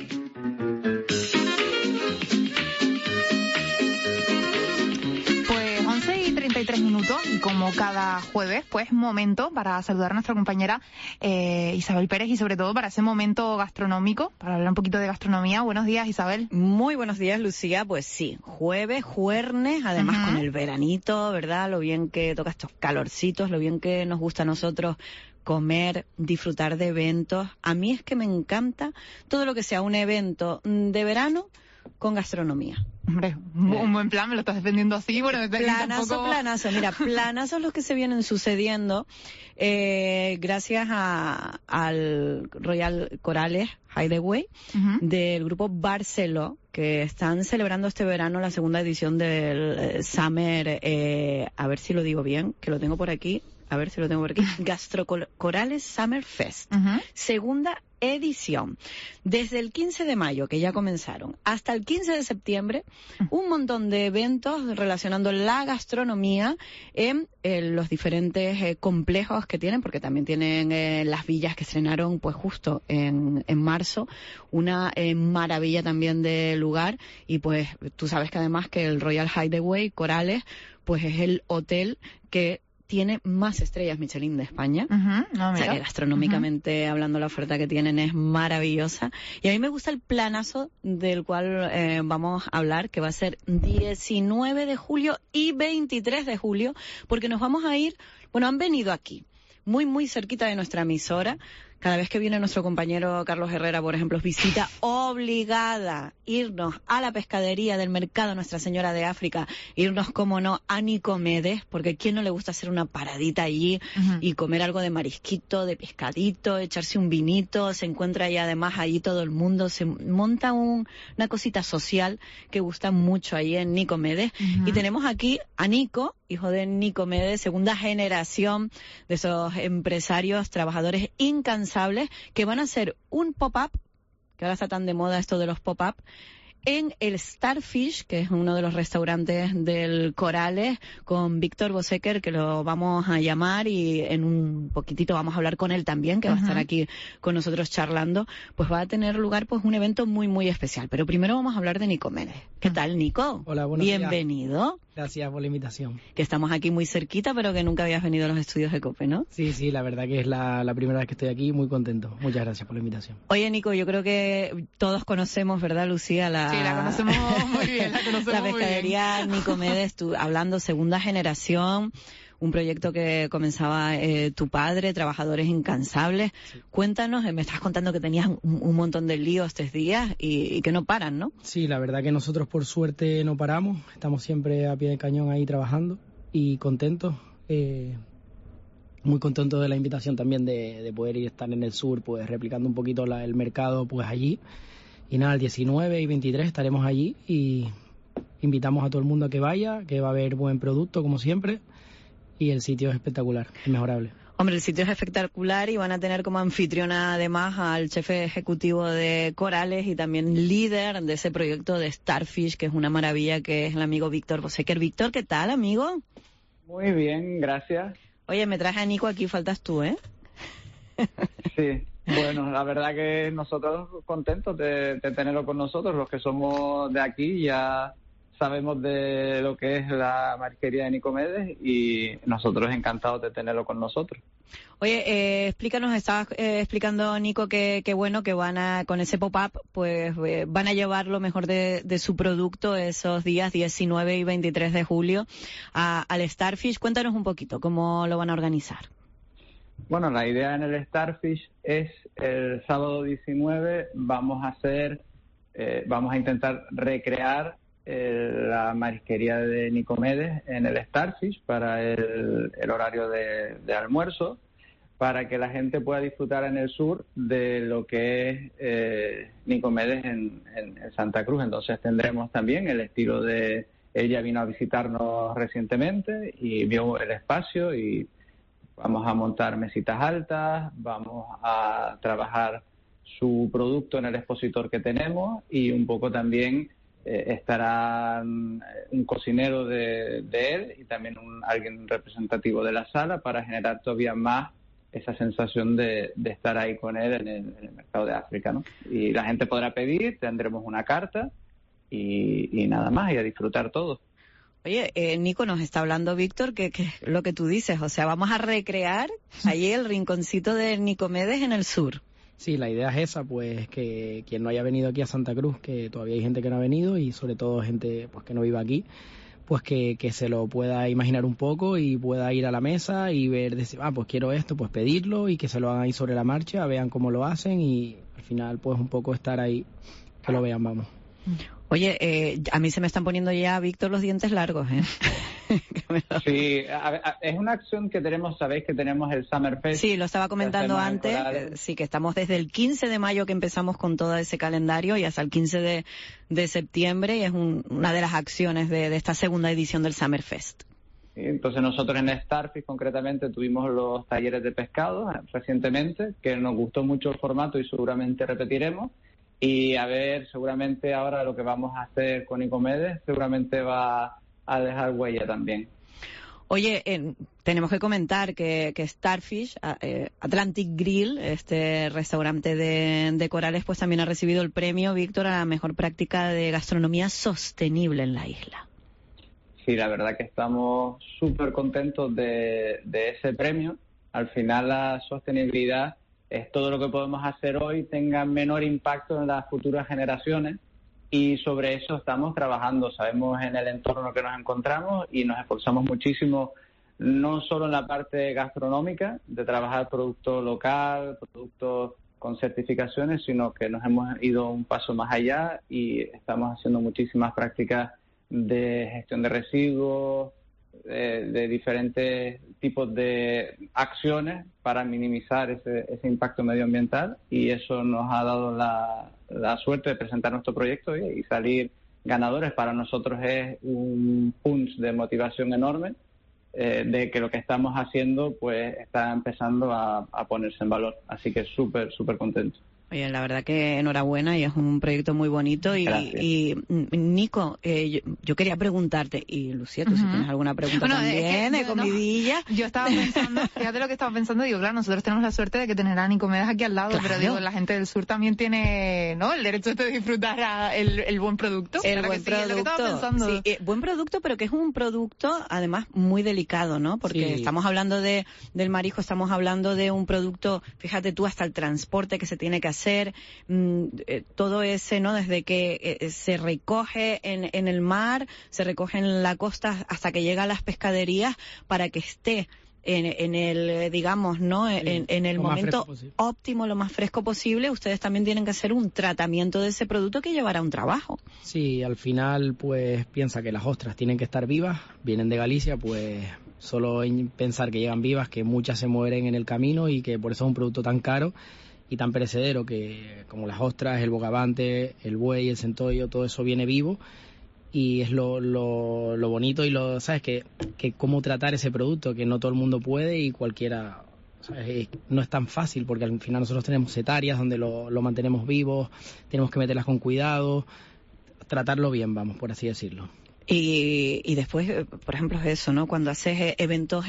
Pues 11:33 minutos y como cada jueves, pues momento para saludar a nuestra compañera Isabel Pérez y sobre todo para ese momento gastronómico, para hablar un poquito de gastronomía. Buenos días, Isabel. Muy buenos días, Lucía. Pues sí, jueves, además con el veranito, ¿verdad? Lo bien que toca estos calorcitos, lo bien que nos gusta a nosotros comer, disfrutar de eventos. A mí es que me encanta todo lo que sea un evento de verano con gastronomía. Hombre, un buen plan, me lo estás defendiendo así. Bueno, planazo. Mira, planazos los que se vienen sucediendo gracias al Royal Corales Hideaway del grupo Barceló, que están celebrando este verano la segunda edición del Summer, a ver si lo digo bien, que lo tengo por aquí. Gastrocorales Summer Fest. Segunda edición. Desde el 15 de mayo, que ya comenzaron, hasta el 15 de septiembre, un montón de eventos relacionando la gastronomía en los diferentes complejos que tienen, porque también tienen las villas que estrenaron pues justo en marzo, una maravilla también de lugar, y pues tú sabes que además que el Royal Hideaway Corales pues es el hotel que tiene más estrellas Michelin de España. O sea que gastronómicamente hablando, la oferta que tienen es maravillosa. Y a mí me gusta el planazo del cual vamos a hablar, que va a ser 19 de julio y 23 de julio, porque nos vamos a ir, bueno, han venido aquí, muy, muy cerquita de nuestra emisora. Cada vez que viene nuestro compañero Carlos Herrera, por ejemplo, es visita obligada irnos a la pescadería del mercado Nuestra Señora de África, irnos, como no, a Nicomedes, porque ¿quién no le gusta hacer una paradita allí y comer algo de marisquito, de pescadito, echarse un vinito? Se encuentra ahí además allí todo el mundo, se monta una cosita social que gusta mucho ahí en Nicomedes. Y tenemos aquí a Nico, hijo de Nicomedes, segunda generación de esos empresarios, trabajadores incansables, que van a hacer un pop-up, que ahora está tan de moda esto de los pop-up, en el Starfish, que es uno de los restaurantes del Corales, con Víctor Bosecker, que lo vamos a llamar, y en un poquitito vamos a hablar con él también, que va a estar aquí con nosotros charlando. Pues va a tener lugar pues un evento muy, muy especial. Pero primero vamos a hablar de Nicomedes. ¿Qué tal, Nico? Hola, buenos días. Bienvenido. Gracias por la invitación. Que estamos aquí muy cerquita, pero que nunca habías venido a los estudios de COPE, ¿no? Sí, la verdad que es la primera vez que estoy aquí, muy contento. Muchas gracias por la invitación. Oye, Nico, yo creo que todos conocemos, ¿verdad, Lucía? Sí, la conocemos muy bien, la conocemos la pescadería Nicomedes, tú, hablando segunda generación, un proyecto que comenzaba tu padre, trabajadores incansables. Sí. Cuéntanos, me estás contando que tenías un montón de líos estos días y que no paran, ¿no? Sí, la verdad que nosotros por suerte no paramos, estamos siempre a pie de cañón ahí trabajando y contentos. Muy contento de la invitación también de poder ir a estar en el sur, pues replicando un poquito el mercado pues allí. Y nada, el 19 y 23 estaremos allí y invitamos a todo el mundo a que vaya, que va a haber buen producto como siempre. Y el sitio es espectacular, inmejorable. Hombre, el sitio es espectacular y van a tener como anfitriona además al jefe ejecutivo de Corales y también líder de ese proyecto de Starfish, que es una maravilla, que es el amigo Víctor Bosecker. Víctor, ¿qué tal, amigo? Muy bien, gracias. Oye, me traje a Nico aquí, faltas tú, ¿eh? Sí, bueno, la verdad que nosotros contentos de tenerlo con nosotros, los que somos de aquí ya sabemos de lo que es la marisquería de Nicomedes y nosotros encantados de tenerlo con nosotros. Oye, explícanos, estabas explicando, Nico, que bueno, que van a, con ese pop-up, pues van a llevar lo mejor de su producto esos días 19 y 23 de julio al Starfish. Cuéntanos un poquito cómo lo van a organizar. Bueno, la idea en el Starfish es el sábado 19 vamos a intentar recrear la marisquería de Nicomedes en el Starfish para el horario de almuerzo, para que la gente pueda disfrutar en el sur de lo que es Nicomedes en Santa Cruz. Entonces tendremos también el estilo de... Ella vino a visitarnos recientemente y vio el espacio y vamos a montar mesitas altas, vamos a trabajar su producto en el expositor que tenemos y un poco también estará un cocinero de él y también alguien representativo de la sala para generar todavía más esa sensación de estar ahí con él en el mercado de África, ¿no? Y la gente podrá pedir, tendremos una carta y nada más, y a disfrutar todo. Oye, Nico, nos está hablando Víctor que lo que tú dices, o sea, vamos a recrear allí el rinconcito de Nicomedes en el sur. Sí, la idea es esa, pues que quien no haya venido aquí a Santa Cruz, que todavía hay gente que no ha venido y sobre todo gente pues que no vive aquí, pues que se lo pueda imaginar un poco y pueda ir a la mesa y ver, decir, pues quiero esto, pues pedirlo y que se lo hagan ahí sobre la marcha, vean cómo lo hacen y al final pues un poco estar ahí, que lo vean, vamos. Oye, a mí se me están poniendo ya, Víctor, los dientes largos, ¿eh? Sí, es una acción que tenemos, sabéis que tenemos el Summer Fest. Sí, lo estaba comentando antes, sí, que estamos desde el 15 de mayo que empezamos con todo ese calendario y hasta el 15 de septiembre y es una de las acciones de esta segunda edición del Summer Fest. ¿sí? Entonces nosotros en Starfish concretamente tuvimos los talleres de pescado recientemente, que nos gustó mucho el formato y seguramente repetiremos. Y a ver, seguramente ahora lo que vamos a hacer con Nicomedes seguramente va a dejar huella también. Oye, tenemos que comentar que Starfish, Atlantic Grill, este restaurante de corales, pues también ha recibido el premio, Víctor, a la mejor práctica de gastronomía sostenible en la isla. Sí, la verdad que estamos súper contentos de ese premio. Al final la sostenibilidad es todo lo que podemos hacer hoy tenga menor impacto en las futuras generaciones, y sobre eso estamos trabajando. Sabemos en el entorno que nos encontramos y nos esforzamos muchísimo, no solo en la parte gastronómica, de trabajar producto local, productos con certificaciones, sino que nos hemos ido un paso más allá y estamos haciendo muchísimas prácticas de gestión de residuos, de diferentes tipos de acciones para minimizar ese impacto medioambiental, y eso nos ha dado la suerte de presentar nuestro proyecto y salir ganadores. Para nosotros es un punch de motivación enorme, de que lo que estamos haciendo pues está empezando a ponerse en valor, así que súper contento. Oye, la verdad que enhorabuena, y es un proyecto muy bonito. Y Nico, yo quería preguntarte, y Lucía, tú si tienes alguna pregunta también, de comidilla. Yo estaba pensando, fíjate lo que estaba pensando, digo, claro, nosotros tenemos la suerte de que tener a Nicomedes aquí al lado, claro. Pero digo, la gente del sur también tiene, ¿no?, el derecho de disfrutar el buen producto. El buen producto, es lo que estaba pensando. Sí, buen producto, pero que es un producto, además, muy delicado, ¿no? Porque estamos hablando del marisco, estamos hablando de un producto, fíjate tú, hasta el transporte que se tiene que hacer, todo ese, ¿no? Desde que se recoge en el mar, se recoge en la costa hasta que llega a las pescaderías, para que esté en el, digamos, ¿no? En el momento óptimo, lo más fresco posible. Ustedes también tienen que hacer un tratamiento de ese producto que llevará un trabajo. Sí, al final, pues piensa que las ostras tienen que estar vivas, vienen de Galicia, pues solo pensar que llegan vivas, que muchas se mueren en el camino y que por eso es un producto tan caro y tan perecedero, que como las ostras, el bogavante, el buey, el centollo, todo eso viene vivo, y es lo bonito y ¿sabes? Que cómo tratar ese producto, que no todo el mundo puede y cualquiera, ¿sabes? No es tan fácil, porque al final nosotros tenemos setarias donde lo mantenemos vivo, tenemos que meterlas con cuidado, tratarlo bien, vamos, por así decirlo. Y después, por ejemplo, es eso, ¿no? Cuando haces eventos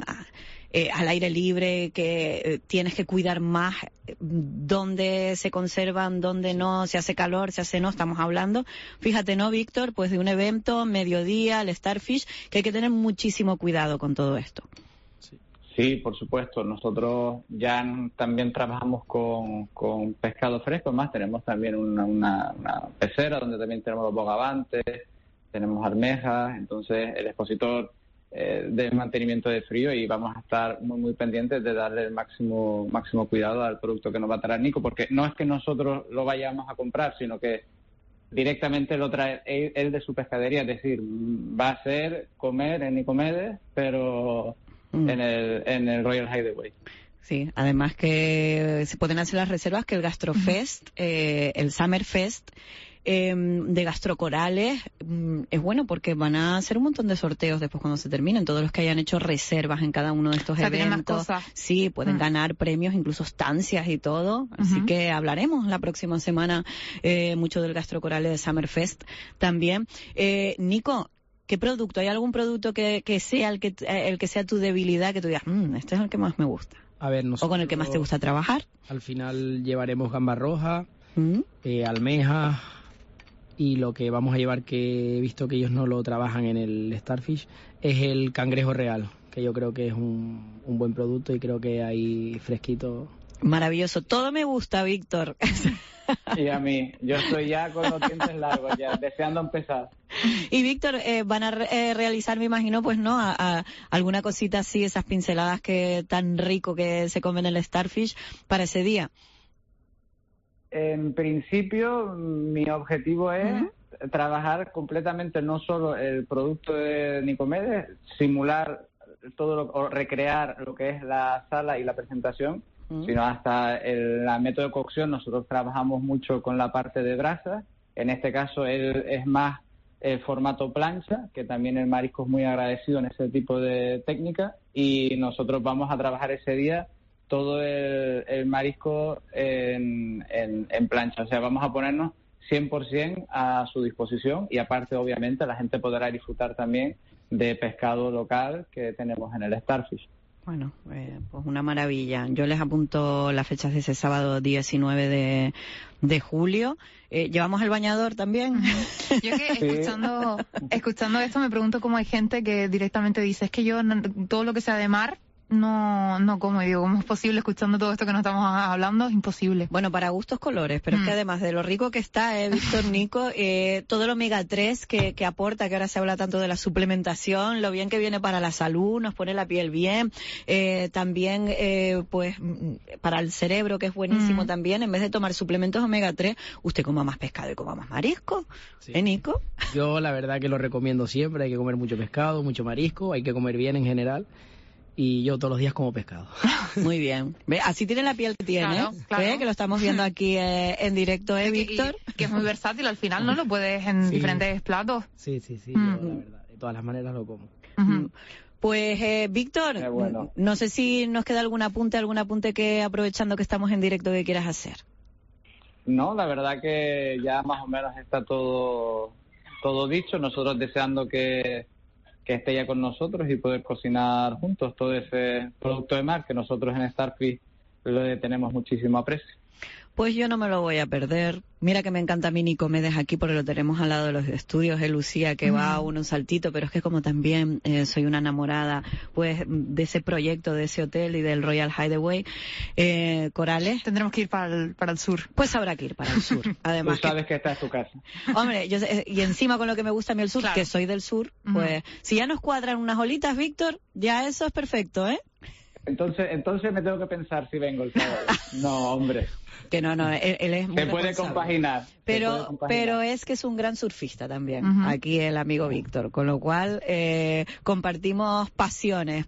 al aire libre, que tienes que cuidar más dónde se conservan, dónde no, si hace calor, si hace no, estamos hablando, fíjate, ¿no, Víctor? Pues de un evento, mediodía, el Starfish, que hay que tener muchísimo cuidado con todo esto. Sí, por supuesto. Nosotros ya también trabajamos con pescado fresco, más tenemos también una pecera donde también tenemos los bogavantes, tenemos almejas, entonces el expositor de mantenimiento de frío, y vamos a estar muy pendientes de darle el máximo cuidado al producto que nos va a traer Nico, porque no es que nosotros lo vayamos a comprar, sino que directamente lo trae él de su pescadería, es decir, va a ser comer en Nicomedes, pero en el Royal Hideaway. Sí, además que se pueden hacer las reservas, que el Gastrofest, el Summerfest de Gastrocorales es bueno, porque van a hacer un montón de sorteos después cuando se terminen. Todos los que hayan hecho reservas en cada uno de estos eventos, sí, pueden ganar premios, incluso estancias y todo. Así que hablaremos la próxima semana mucho del Gastrocorales de Summerfest también. Nico, ¿qué producto? ¿Hay algún producto que sea el que sea tu debilidad, que tú digas, este es el que más me gusta? A ver, o con el que más te gusta trabajar. Al final llevaremos gamba roja, almejas, y lo que vamos a llevar, que he visto que ellos no lo trabajan en el Starfish, es el cangrejo real, que yo creo que es un buen producto, y creo que hay fresquito. Maravilloso. Todo me gusta, Víctor. Y a mí, yo estoy ya con los dientes largos, ya deseando empezar. Y Víctor, van a realizar, me imagino, pues no, a alguna cosita así, esas pinceladas que tan rico que se comen en el Starfish para ese día. En principio, mi objetivo es trabajar completamente no solo el producto de Nicomedes, simular o recrear lo que es la sala y la presentación, sino hasta la método de cocción. Nosotros trabajamos mucho con la parte de brasa. En este caso, él es más el formato plancha, que también el marisco es muy agradecido en ese tipo de técnica, y nosotros vamos a trabajar ese día todo el marisco en plancha. O sea, vamos a ponernos 100% a su disposición, y aparte, obviamente, la gente podrá disfrutar también de pescado local que tenemos en el Starfish. Bueno, pues una maravilla. Yo les apunto las fechas de ese sábado 19 de julio. ¿Llevamos el bañador también? Yo que escuchando esto me pregunto cómo hay gente que directamente dice, es que yo todo lo que sea de mar no como. Y digo, ¿cómo es posible escuchando todo esto que nos estamos hablando? Es imposible. Bueno, para gustos colores, pero es que además de lo rico que está, Víctor, Nico, todo el omega 3 que aporta, que ahora se habla tanto de la suplementación, lo bien que viene para la salud, nos pone la piel bien, también pues para el cerebro, que es buenísimo también, en vez de tomar suplementos omega 3, usted coma más pescado y coma más marisco. Sí. Nico? Yo la verdad que lo recomiendo siempre, hay que comer mucho pescado, mucho marisco, hay que comer bien en general. Y yo todos los días como pescado. Muy bien. ¿Ve? Así tiene la piel que tiene. Claro. ¿Ve? Que lo estamos viendo aquí en directo, Víctor. Que es muy versátil, al final, ¿no? Lo puedes en diferentes platos. Sí, yo, la verdad, de todas las maneras lo como. Pues, Víctor, no sé si nos queda algún apunte que, aprovechando que estamos en directo, que quieras hacer. No, la verdad que ya más o menos está todo dicho. Nosotros deseando que esté ya con nosotros y poder cocinar juntos todo ese producto de mar que nosotros en Starfish le tenemos muchísimo aprecio. Pues yo no me lo voy a perder. Mira que me encanta a mí Nico Medes aquí porque lo tenemos al lado de los estudios, Lucía, que va a un saltito, pero es que como también soy una enamorada pues de ese proyecto, de ese hotel y del Royal Hideaway, Corales. Tendremos que ir para el sur. Pues habrá que ir para el sur. Además, tú sabes que esta es tu casa. Hombre, y encima con lo que me gusta a mí el sur, que soy del sur, pues si ya nos cuadran unas olitas, Víctor, ya eso es perfecto, ¿eh? Entonces me tengo que pensar si vengo el sábado. No, hombre. Que no, él es muy Se puede compaginar. Pero es que es un gran surfista también, aquí el amigo Víctor, con lo cual compartimos pasiones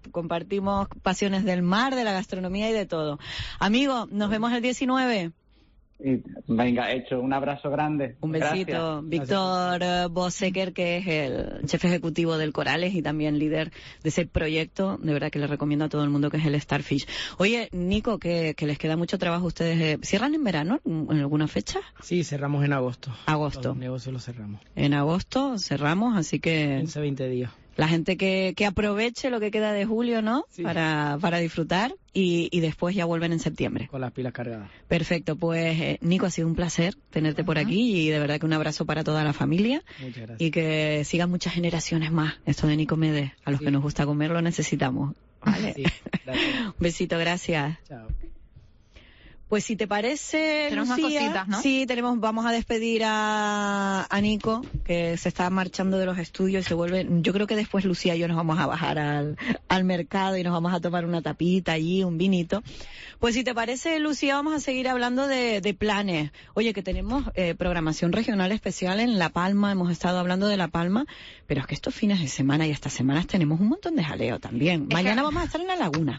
del mar, de la gastronomía y de todo. Amigo, nos vemos el 19. Venga, hecho, un abrazo grande. Un besito. Gracias. Víctor Bosecker, que es el jefe ejecutivo del Corales y también líder de ese proyecto, de verdad que le recomiendo a todo el mundo, que es el Starfish. Oye, Nico, que les queda mucho trabajo a ustedes. ¿Cierran en verano en alguna fecha? Sí, cerramos en agosto. Los negocios los cerramos. En agosto cerramos, así que 15-20 días. La gente que aproveche lo que queda de julio, ¿no? Sí. Para disfrutar y después ya vuelven en septiembre. Con las pilas cargadas. Perfecto, pues Nico, ha sido un placer tenerte por aquí y de verdad que un abrazo para toda la familia. Muchas gracias. Y que sigan muchas generaciones más. Esto de Nico Medes, a los que nos gusta comer lo necesitamos. ¿Vale? Sí, gracias. Un besito, gracias. Chao. Pues si te parece, tenemos Lucía, más cositas, ¿no? Sí, vamos a despedir a Nico, que se está marchando de los estudios y se vuelve. Yo creo que después Lucía y yo nos vamos a bajar al mercado y nos vamos a tomar una tapita allí, un vinito. Pues si te parece, Lucía, vamos a seguir hablando de planes. Oye, que tenemos programación regional especial en La Palma, hemos estado hablando de La Palma, pero es que estos fines de semana y estas semanas tenemos un montón de jaleo también. Mañana vamos a estar en La Laguna.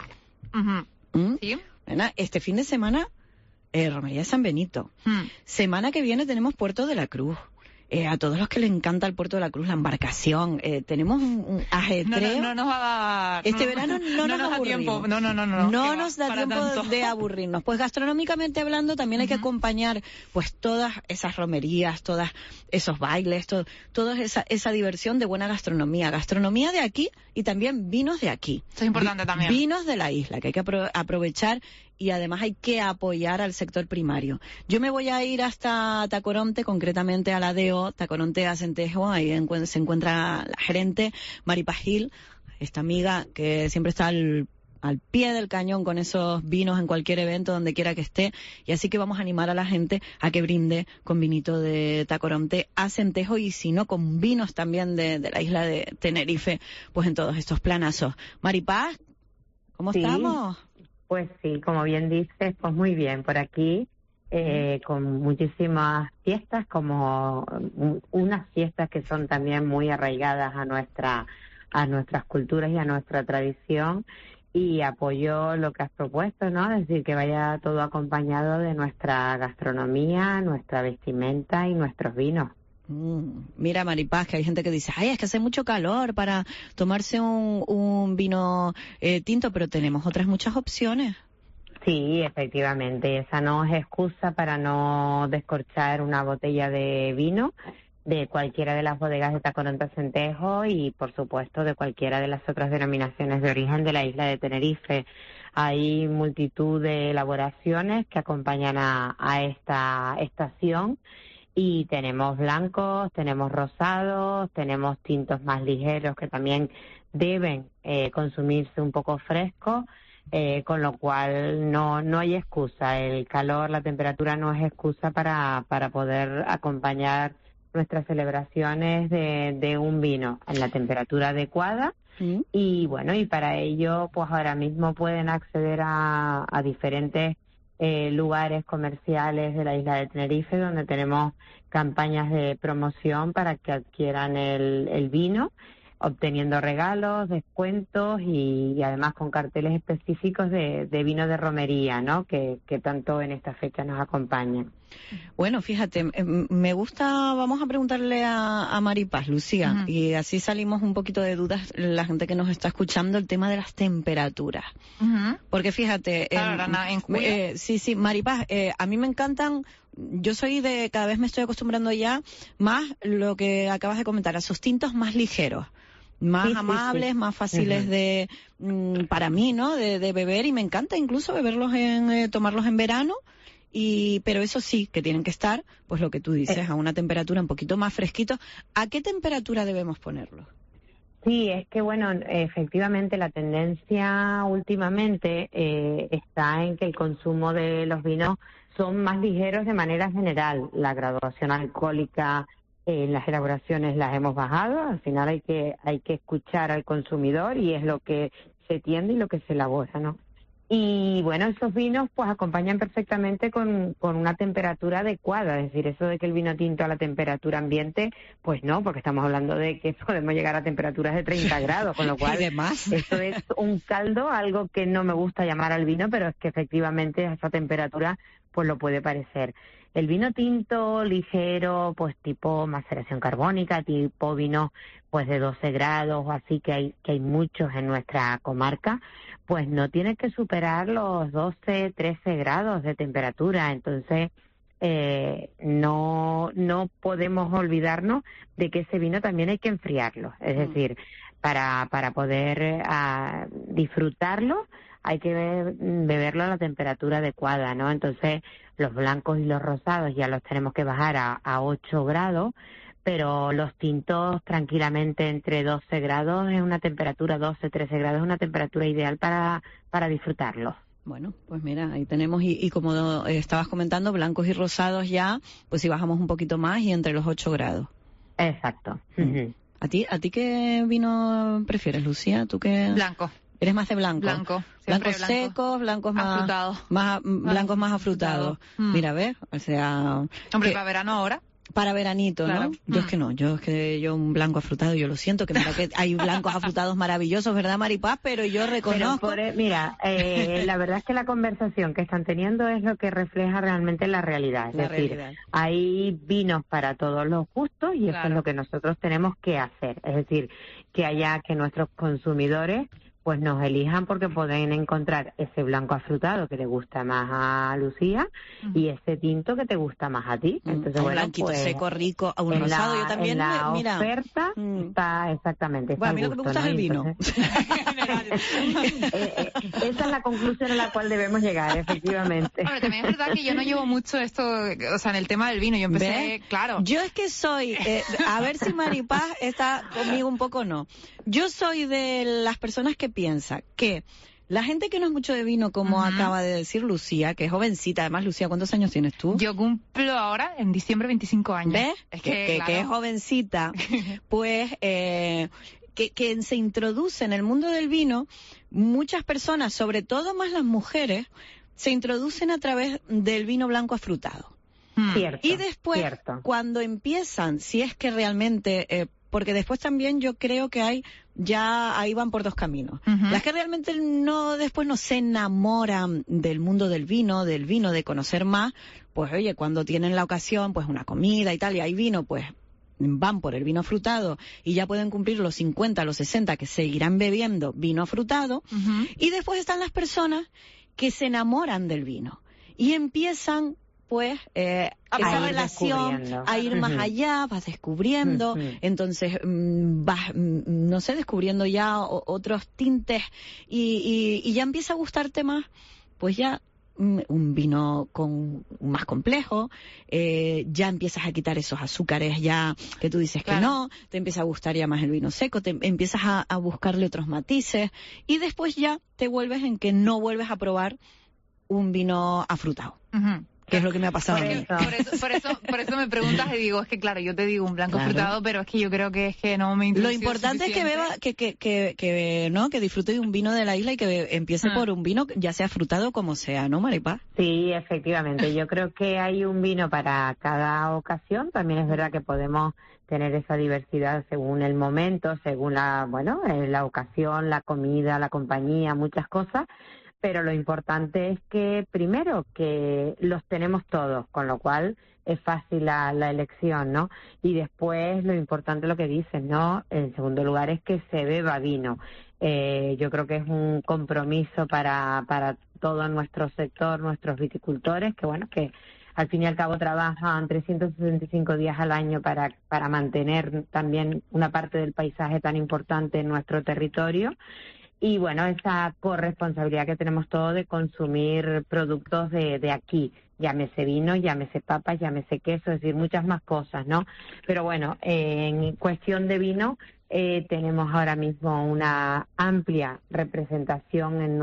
Sí. Este fin de semana Romería de San Benito. Semana que viene tenemos Puerto de la Cruz. A todos los que les encanta el Puerto de la Cruz, la embarcación, tenemos un ajetreo. No nos va a dar. Este verano no nos da tiempo. No. No nos da tiempo de aburrirnos. Pues gastronómicamente hablando también hay que acompañar pues todas esas romerías, todos esos bailes, toda esa diversión de buena gastronomía. Gastronomía de aquí y también vinos de aquí. Eso es importante también. Vinos de la isla, que hay que aprovechar. Y además hay que apoyar al sector primario. Yo me voy a ir hasta Tacoronte, concretamente a la DO, Tacoronte Acentejo, ahí se encuentra la gerente, Maripaz Gil, esta amiga que siempre está al pie del cañón con esos vinos en cualquier evento, donde quiera que esté, y así que vamos a animar a la gente a que brinde con vinito de Tacoronte Acentejo y si no, con vinos también de la isla de Tenerife, pues en todos estos planazos. Maripaz, ¿cómo estamos? Pues sí, como bien dices, pues muy bien por aquí, con muchísimas fiestas, como unas fiestas que son también muy arraigadas a nuestras culturas y a nuestra tradición, y apoyo lo que has propuesto, ¿no? Es decir, que vaya todo acompañado de nuestra gastronomía, nuestra vestimenta y nuestros vinos. Mira, Maripaz, que hay gente que dice, ay, es que hace mucho calor para tomarse un vino tinto, pero tenemos otras muchas opciones. Sí, efectivamente, esa no es excusa para no descorchar una botella de vino de cualquiera de las bodegas de Tacoronte Centejo y, por supuesto, de cualquiera de las otras denominaciones de origen de la isla de Tenerife. Hay multitud de elaboraciones que acompañan a esta estación y tenemos blancos, tenemos rosados, tenemos tintos más ligeros que también deben consumirse un poco frescos. Con lo cual no hay excusa, el calor, la temperatura no es excusa para poder acompañar nuestras celebraciones de un vino en la temperatura adecuada. Y bueno, y para ello pues ahora mismo pueden acceder a diferentes lugares comerciales de la isla de Tenerife donde tenemos campañas de promoción para que adquieran el vino, obteniendo regalos, descuentos y además con carteles específicos de vino de romería, ¿no? Que tanto en esta fecha nos acompañan. Bueno, fíjate, me gusta, vamos a preguntarle a Maripaz, Lucía, y así salimos un poquito de dudas la gente que nos está escuchando, el tema de las temperaturas. Porque fíjate, sí, Maripaz, a mí me encantan. Yo soy cada vez me estoy acostumbrando ya más lo que acabas de comentar, a esos tintos más ligeros, más amables, más fáciles de, para mí, ¿no? De beber, y me encanta incluso beberlos tomarlos en verano, pero eso sí, que tienen que estar, pues lo que tú dices, a una temperatura un poquito más fresquito. ¿A qué temperatura debemos ponerlos? Sí, es que bueno, efectivamente la tendencia últimamente está en que el consumo de los vinos son más ligeros de manera general. La graduación alcohólica en las elaboraciones las hemos bajado. Al final hay que escuchar al consumidor y es lo que se tiende y lo que se elabora, ¿no? Y bueno, esos vinos pues acompañan perfectamente con una temperatura adecuada. Es decir, eso de que el vino tinto a la temperatura ambiente, pues no, porque estamos hablando de que podemos llegar a temperaturas de 30 grados, con lo cual esto es un caldo, algo que no me gusta llamar al vino, pero es que efectivamente a esa temperatura pues lo puede parecer. El vino tinto ligero, pues tipo maceración carbónica, tipo vino pues de 12 grados o así, que hay muchos en nuestra comarca, pues no tiene que superar los 12, 13 grados de temperatura. Entonces, no podemos olvidarnos de que ese vino también hay que enfriarlo. Es decir, para poder disfrutarlo, hay que beberlo a la temperatura adecuada, ¿no? Entonces, los blancos y los rosados ya los tenemos que bajar a 8 grados, pero los tintos tranquilamente entre 12 grados es una temperatura, 12, 13 grados es una temperatura ideal para disfrutarlo. Bueno, pues mira, ahí tenemos, y como estabas comentando, blancos y rosados ya, pues si bajamos un poquito más y entre los 8 grados. Exacto. ¿A ti qué vino prefieres, Lucía? ¿Tú qué? Blanco. ¿Eres más de blanco? Blancos secos, blancos blancos más afrutados. Mira, ¿ves? O sea... Hombre, para verano ahora. Para veranito, claro. ¿no? Yo un blanco afrutado, yo lo siento, que mira que hay blancos afrutados maravillosos, ¿verdad, Maripaz? Pero yo reconozco... la verdad es que la conversación que están teniendo es lo que refleja realmente la realidad. Es decir, hay vinos para todos los gustos y eso es lo que nosotros tenemos que hacer. Es decir, que nuestros consumidores pues nos elijan, porque pueden encontrar ese blanco afrutado que le gusta más a Lucía y ese tinto que te gusta más a ti. Entonces, un blanquito pues, seco, rico, a un rosado. Yo también, mira, oferta está exactamente. Bueno, a mí lo que me gusta es el vino. Esa es la conclusión a la cual debemos llegar, efectivamente. Pero también es verdad que yo no llevo mucho esto, o sea, en el tema del vino. Yo empecé, claro. Yo es que soy, a ver si Maripaz está conmigo un poco o no. Yo soy de las personas que piensa que la gente que no es mucho de vino, como acaba de decir Lucía, que es jovencita, además, Lucía, ¿cuántos años tienes tú? Yo cumplo ahora, en diciembre, 25 años. ¿Ves? Es que es jovencita, pues... que se introduce en el mundo del vino, muchas personas, sobre todo más las mujeres, se introducen a través del vino blanco afrutado. Cierto, y después, cuando empiezan, si es que realmente... porque después también yo creo que ahí van por dos caminos. Las que realmente después no se enamoran del mundo del vino, de conocer más, pues oye, cuando tienen la ocasión, pues una comida y tal, y hay vino, pues van por el vino afrutado y ya pueden cumplir los 50, los 60 que seguirán bebiendo vino afrutado. Y después están las personas que se enamoran del vino y empiezan pues esa relación a ir más allá, vas descubriendo, entonces vas, no sé, descubriendo ya otros tintes y ya empieza a gustarte más, pues ya un vino más complejo, ya empiezas a quitar esos azúcares ya que tú dices que no, te empieza a gustar ya más el vino seco, te empiezas a buscarle otros matices y después ya te vuelves en que no vuelves a probar un vino afrutado. Que es lo que me ha pasado a mí. Por eso me preguntas y digo, es que claro, yo te digo un blanco frutado, pero es que yo creo que es que no me interesa. Lo importante es que beba, que disfrute de un vino de la isla y que empiece por un vino, ya sea frutado como sea, ¿no, Maripaz? Sí, efectivamente. Yo creo que hay un vino para cada ocasión. También es verdad que podemos tener esa diversidad según el momento, según la ocasión, la comida, la compañía, muchas cosas. Pero lo importante es que, primero, que los tenemos todos, con lo cual es fácil la elección, ¿no? Y después, lo importante lo que dices, ¿no? En segundo lugar, es que se beba vino. Yo creo que es un compromiso para todo nuestro sector, nuestros viticultores, que bueno, que al fin y al cabo trabajan 365 días al año para mantener también una parte del paisaje tan importante en nuestro territorio. Y bueno, esa corresponsabilidad que tenemos todos de consumir productos de aquí, llámese vino, llámese papas, llámese queso, es decir, muchas más cosas, ¿no? Pero bueno, en cuestión de vino, tenemos ahora mismo una amplia representación en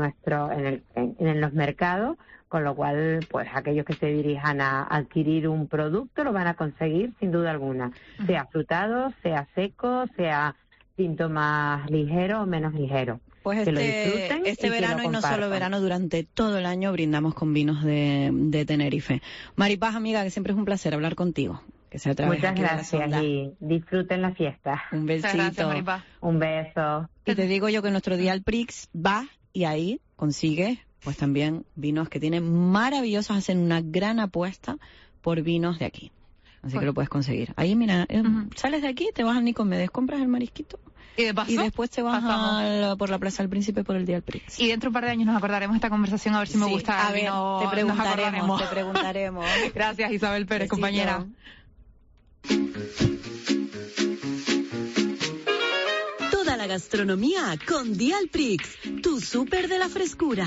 los mercados, con lo cual, pues aquellos que se dirijan a adquirir un producto lo van a conseguir sin duda alguna, sea frutado, sea seco, sea tinto más ligero o menos ligero. Pues que lo disfruten este y verano que y no compartan. solo verano, durante todo el año brindamos con vinos de Tenerife. Maripaz, amiga, que siempre es un placer hablar contigo. Que sea otra vez Muchas aquí de la gracias sonda. y disfruten la fiesta. Un besito. Gracias, Maripaz. Un beso. Y te digo yo que nuestro Dial Prix va y ahí consigue pues también vinos que tienen maravillosos, hacen una gran apuesta por vinos de aquí. Así que lo puedes conseguir. Ahí, mira, sales de aquí, te vas a Nicomedes, compras el marisquito. Y después te vas por la Plaza del Príncipe por el Dial Prix. Y dentro de un par de años nos acordaremos de esta conversación a ver si me gusta. A ver, te preguntaremos. Gracias, Isabel Pérez, Besito. compañera. Toda la gastronomía con Dial Prix, tu súper de la frescura.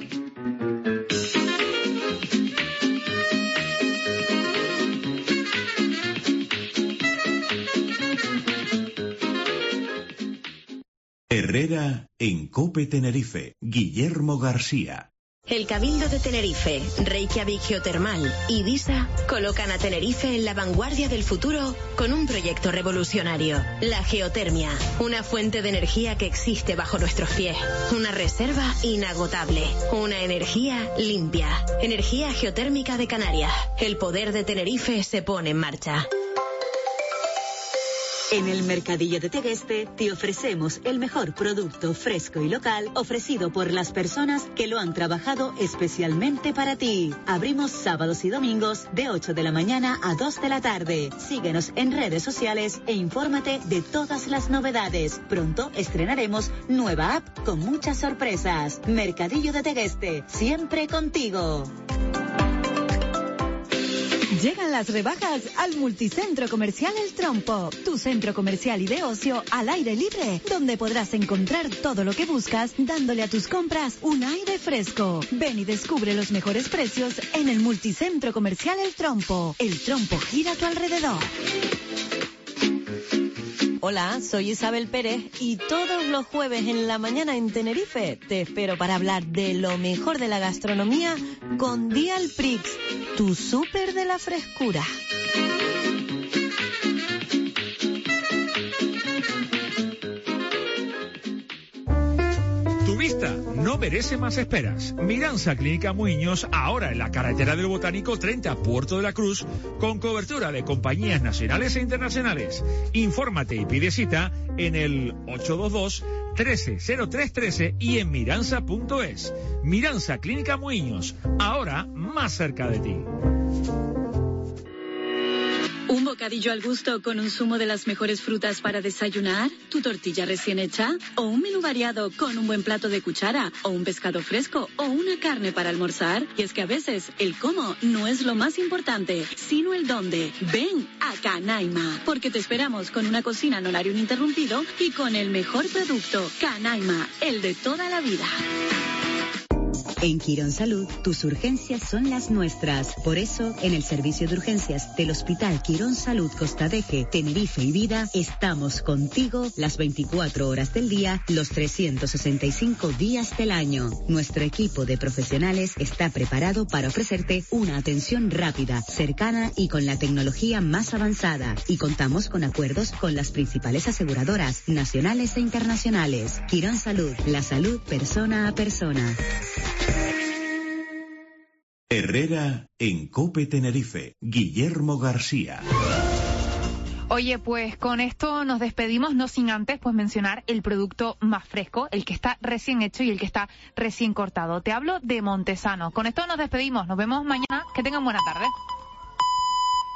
Herrera en Cope Tenerife. Guillermo García. El Cabildo de Tenerife, Reykjavik Geotermal y Visa colocan a Tenerife en la vanguardia del futuro con un proyecto revolucionario. La geotermia, una fuente de energía que existe bajo nuestros pies. Una reserva inagotable. Una energía limpia. Energía geotérmica de Canarias. El poder de Tenerife se pone en marcha. En el Mercadillo de Tegueste te ofrecemos el mejor producto fresco y local ofrecido por las personas que lo han trabajado especialmente para ti. Abrimos sábados y domingos de 8 de la mañana a 2 de la tarde. Síguenos en redes sociales e infórmate de todas las novedades. Pronto estrenaremos nueva app con muchas sorpresas. Mercadillo de Tegueste, siempre contigo. Llegan las rebajas al Multicentro Comercial El Trompo, tu centro comercial y de ocio al aire libre, donde podrás encontrar todo lo que buscas, dándole a tus compras un aire fresco. Ven y descubre los mejores precios en el Multicentro Comercial El Trompo. El Trompo gira a tu alrededor. Hola, soy Isabel Pérez y todos los jueves en la mañana en Tenerife te espero para hablar de lo mejor de la gastronomía con Dial Prix, tu súper de la frescura. Tu vista no merece más esperas. Miranza Clínica Muiños, ahora en la carretera del Botánico 30, Puerto de la Cruz, con cobertura de compañías nacionales e internacionales. Infórmate y pide cita en el 822-130313 y en miranza.es. Miranza Clínica Muiños, ahora más cerca de ti. ¿Un bocadillo al gusto con un zumo de las mejores frutas para desayunar? ¿Tu tortilla recién hecha? ¿O un menú variado con un buen plato de cuchara? ¿O un pescado fresco? ¿O una carne para almorzar? Y es que a veces el cómo no es lo más importante, sino el dónde. Ven a Canaima, porque te esperamos con una cocina en horario ininterrumpido y con el mejor producto. Canaima, el de toda la vida. En Quirón Salud, tus urgencias son las nuestras. Por eso, en el servicio de urgencias del Hospital Quirón Salud Costa de Eje, Tenerife y Vida, estamos contigo las 24 horas del día, los 365 días del año. Nuestro equipo de profesionales está preparado para ofrecerte una atención rápida, cercana y con la tecnología más avanzada. Y contamos con acuerdos con las principales aseguradoras nacionales e internacionales. Quirón Salud, la salud persona a persona. Herrera en COPE Tenerife. Guillermo García. Oye, pues con esto nos despedimos, no sin antes pues mencionar el producto más fresco, el que está recién hecho y el que está recién cortado. Te hablo de Montesano. Con esto nos despedimos, nos vemos mañana, que tengan buena tarde.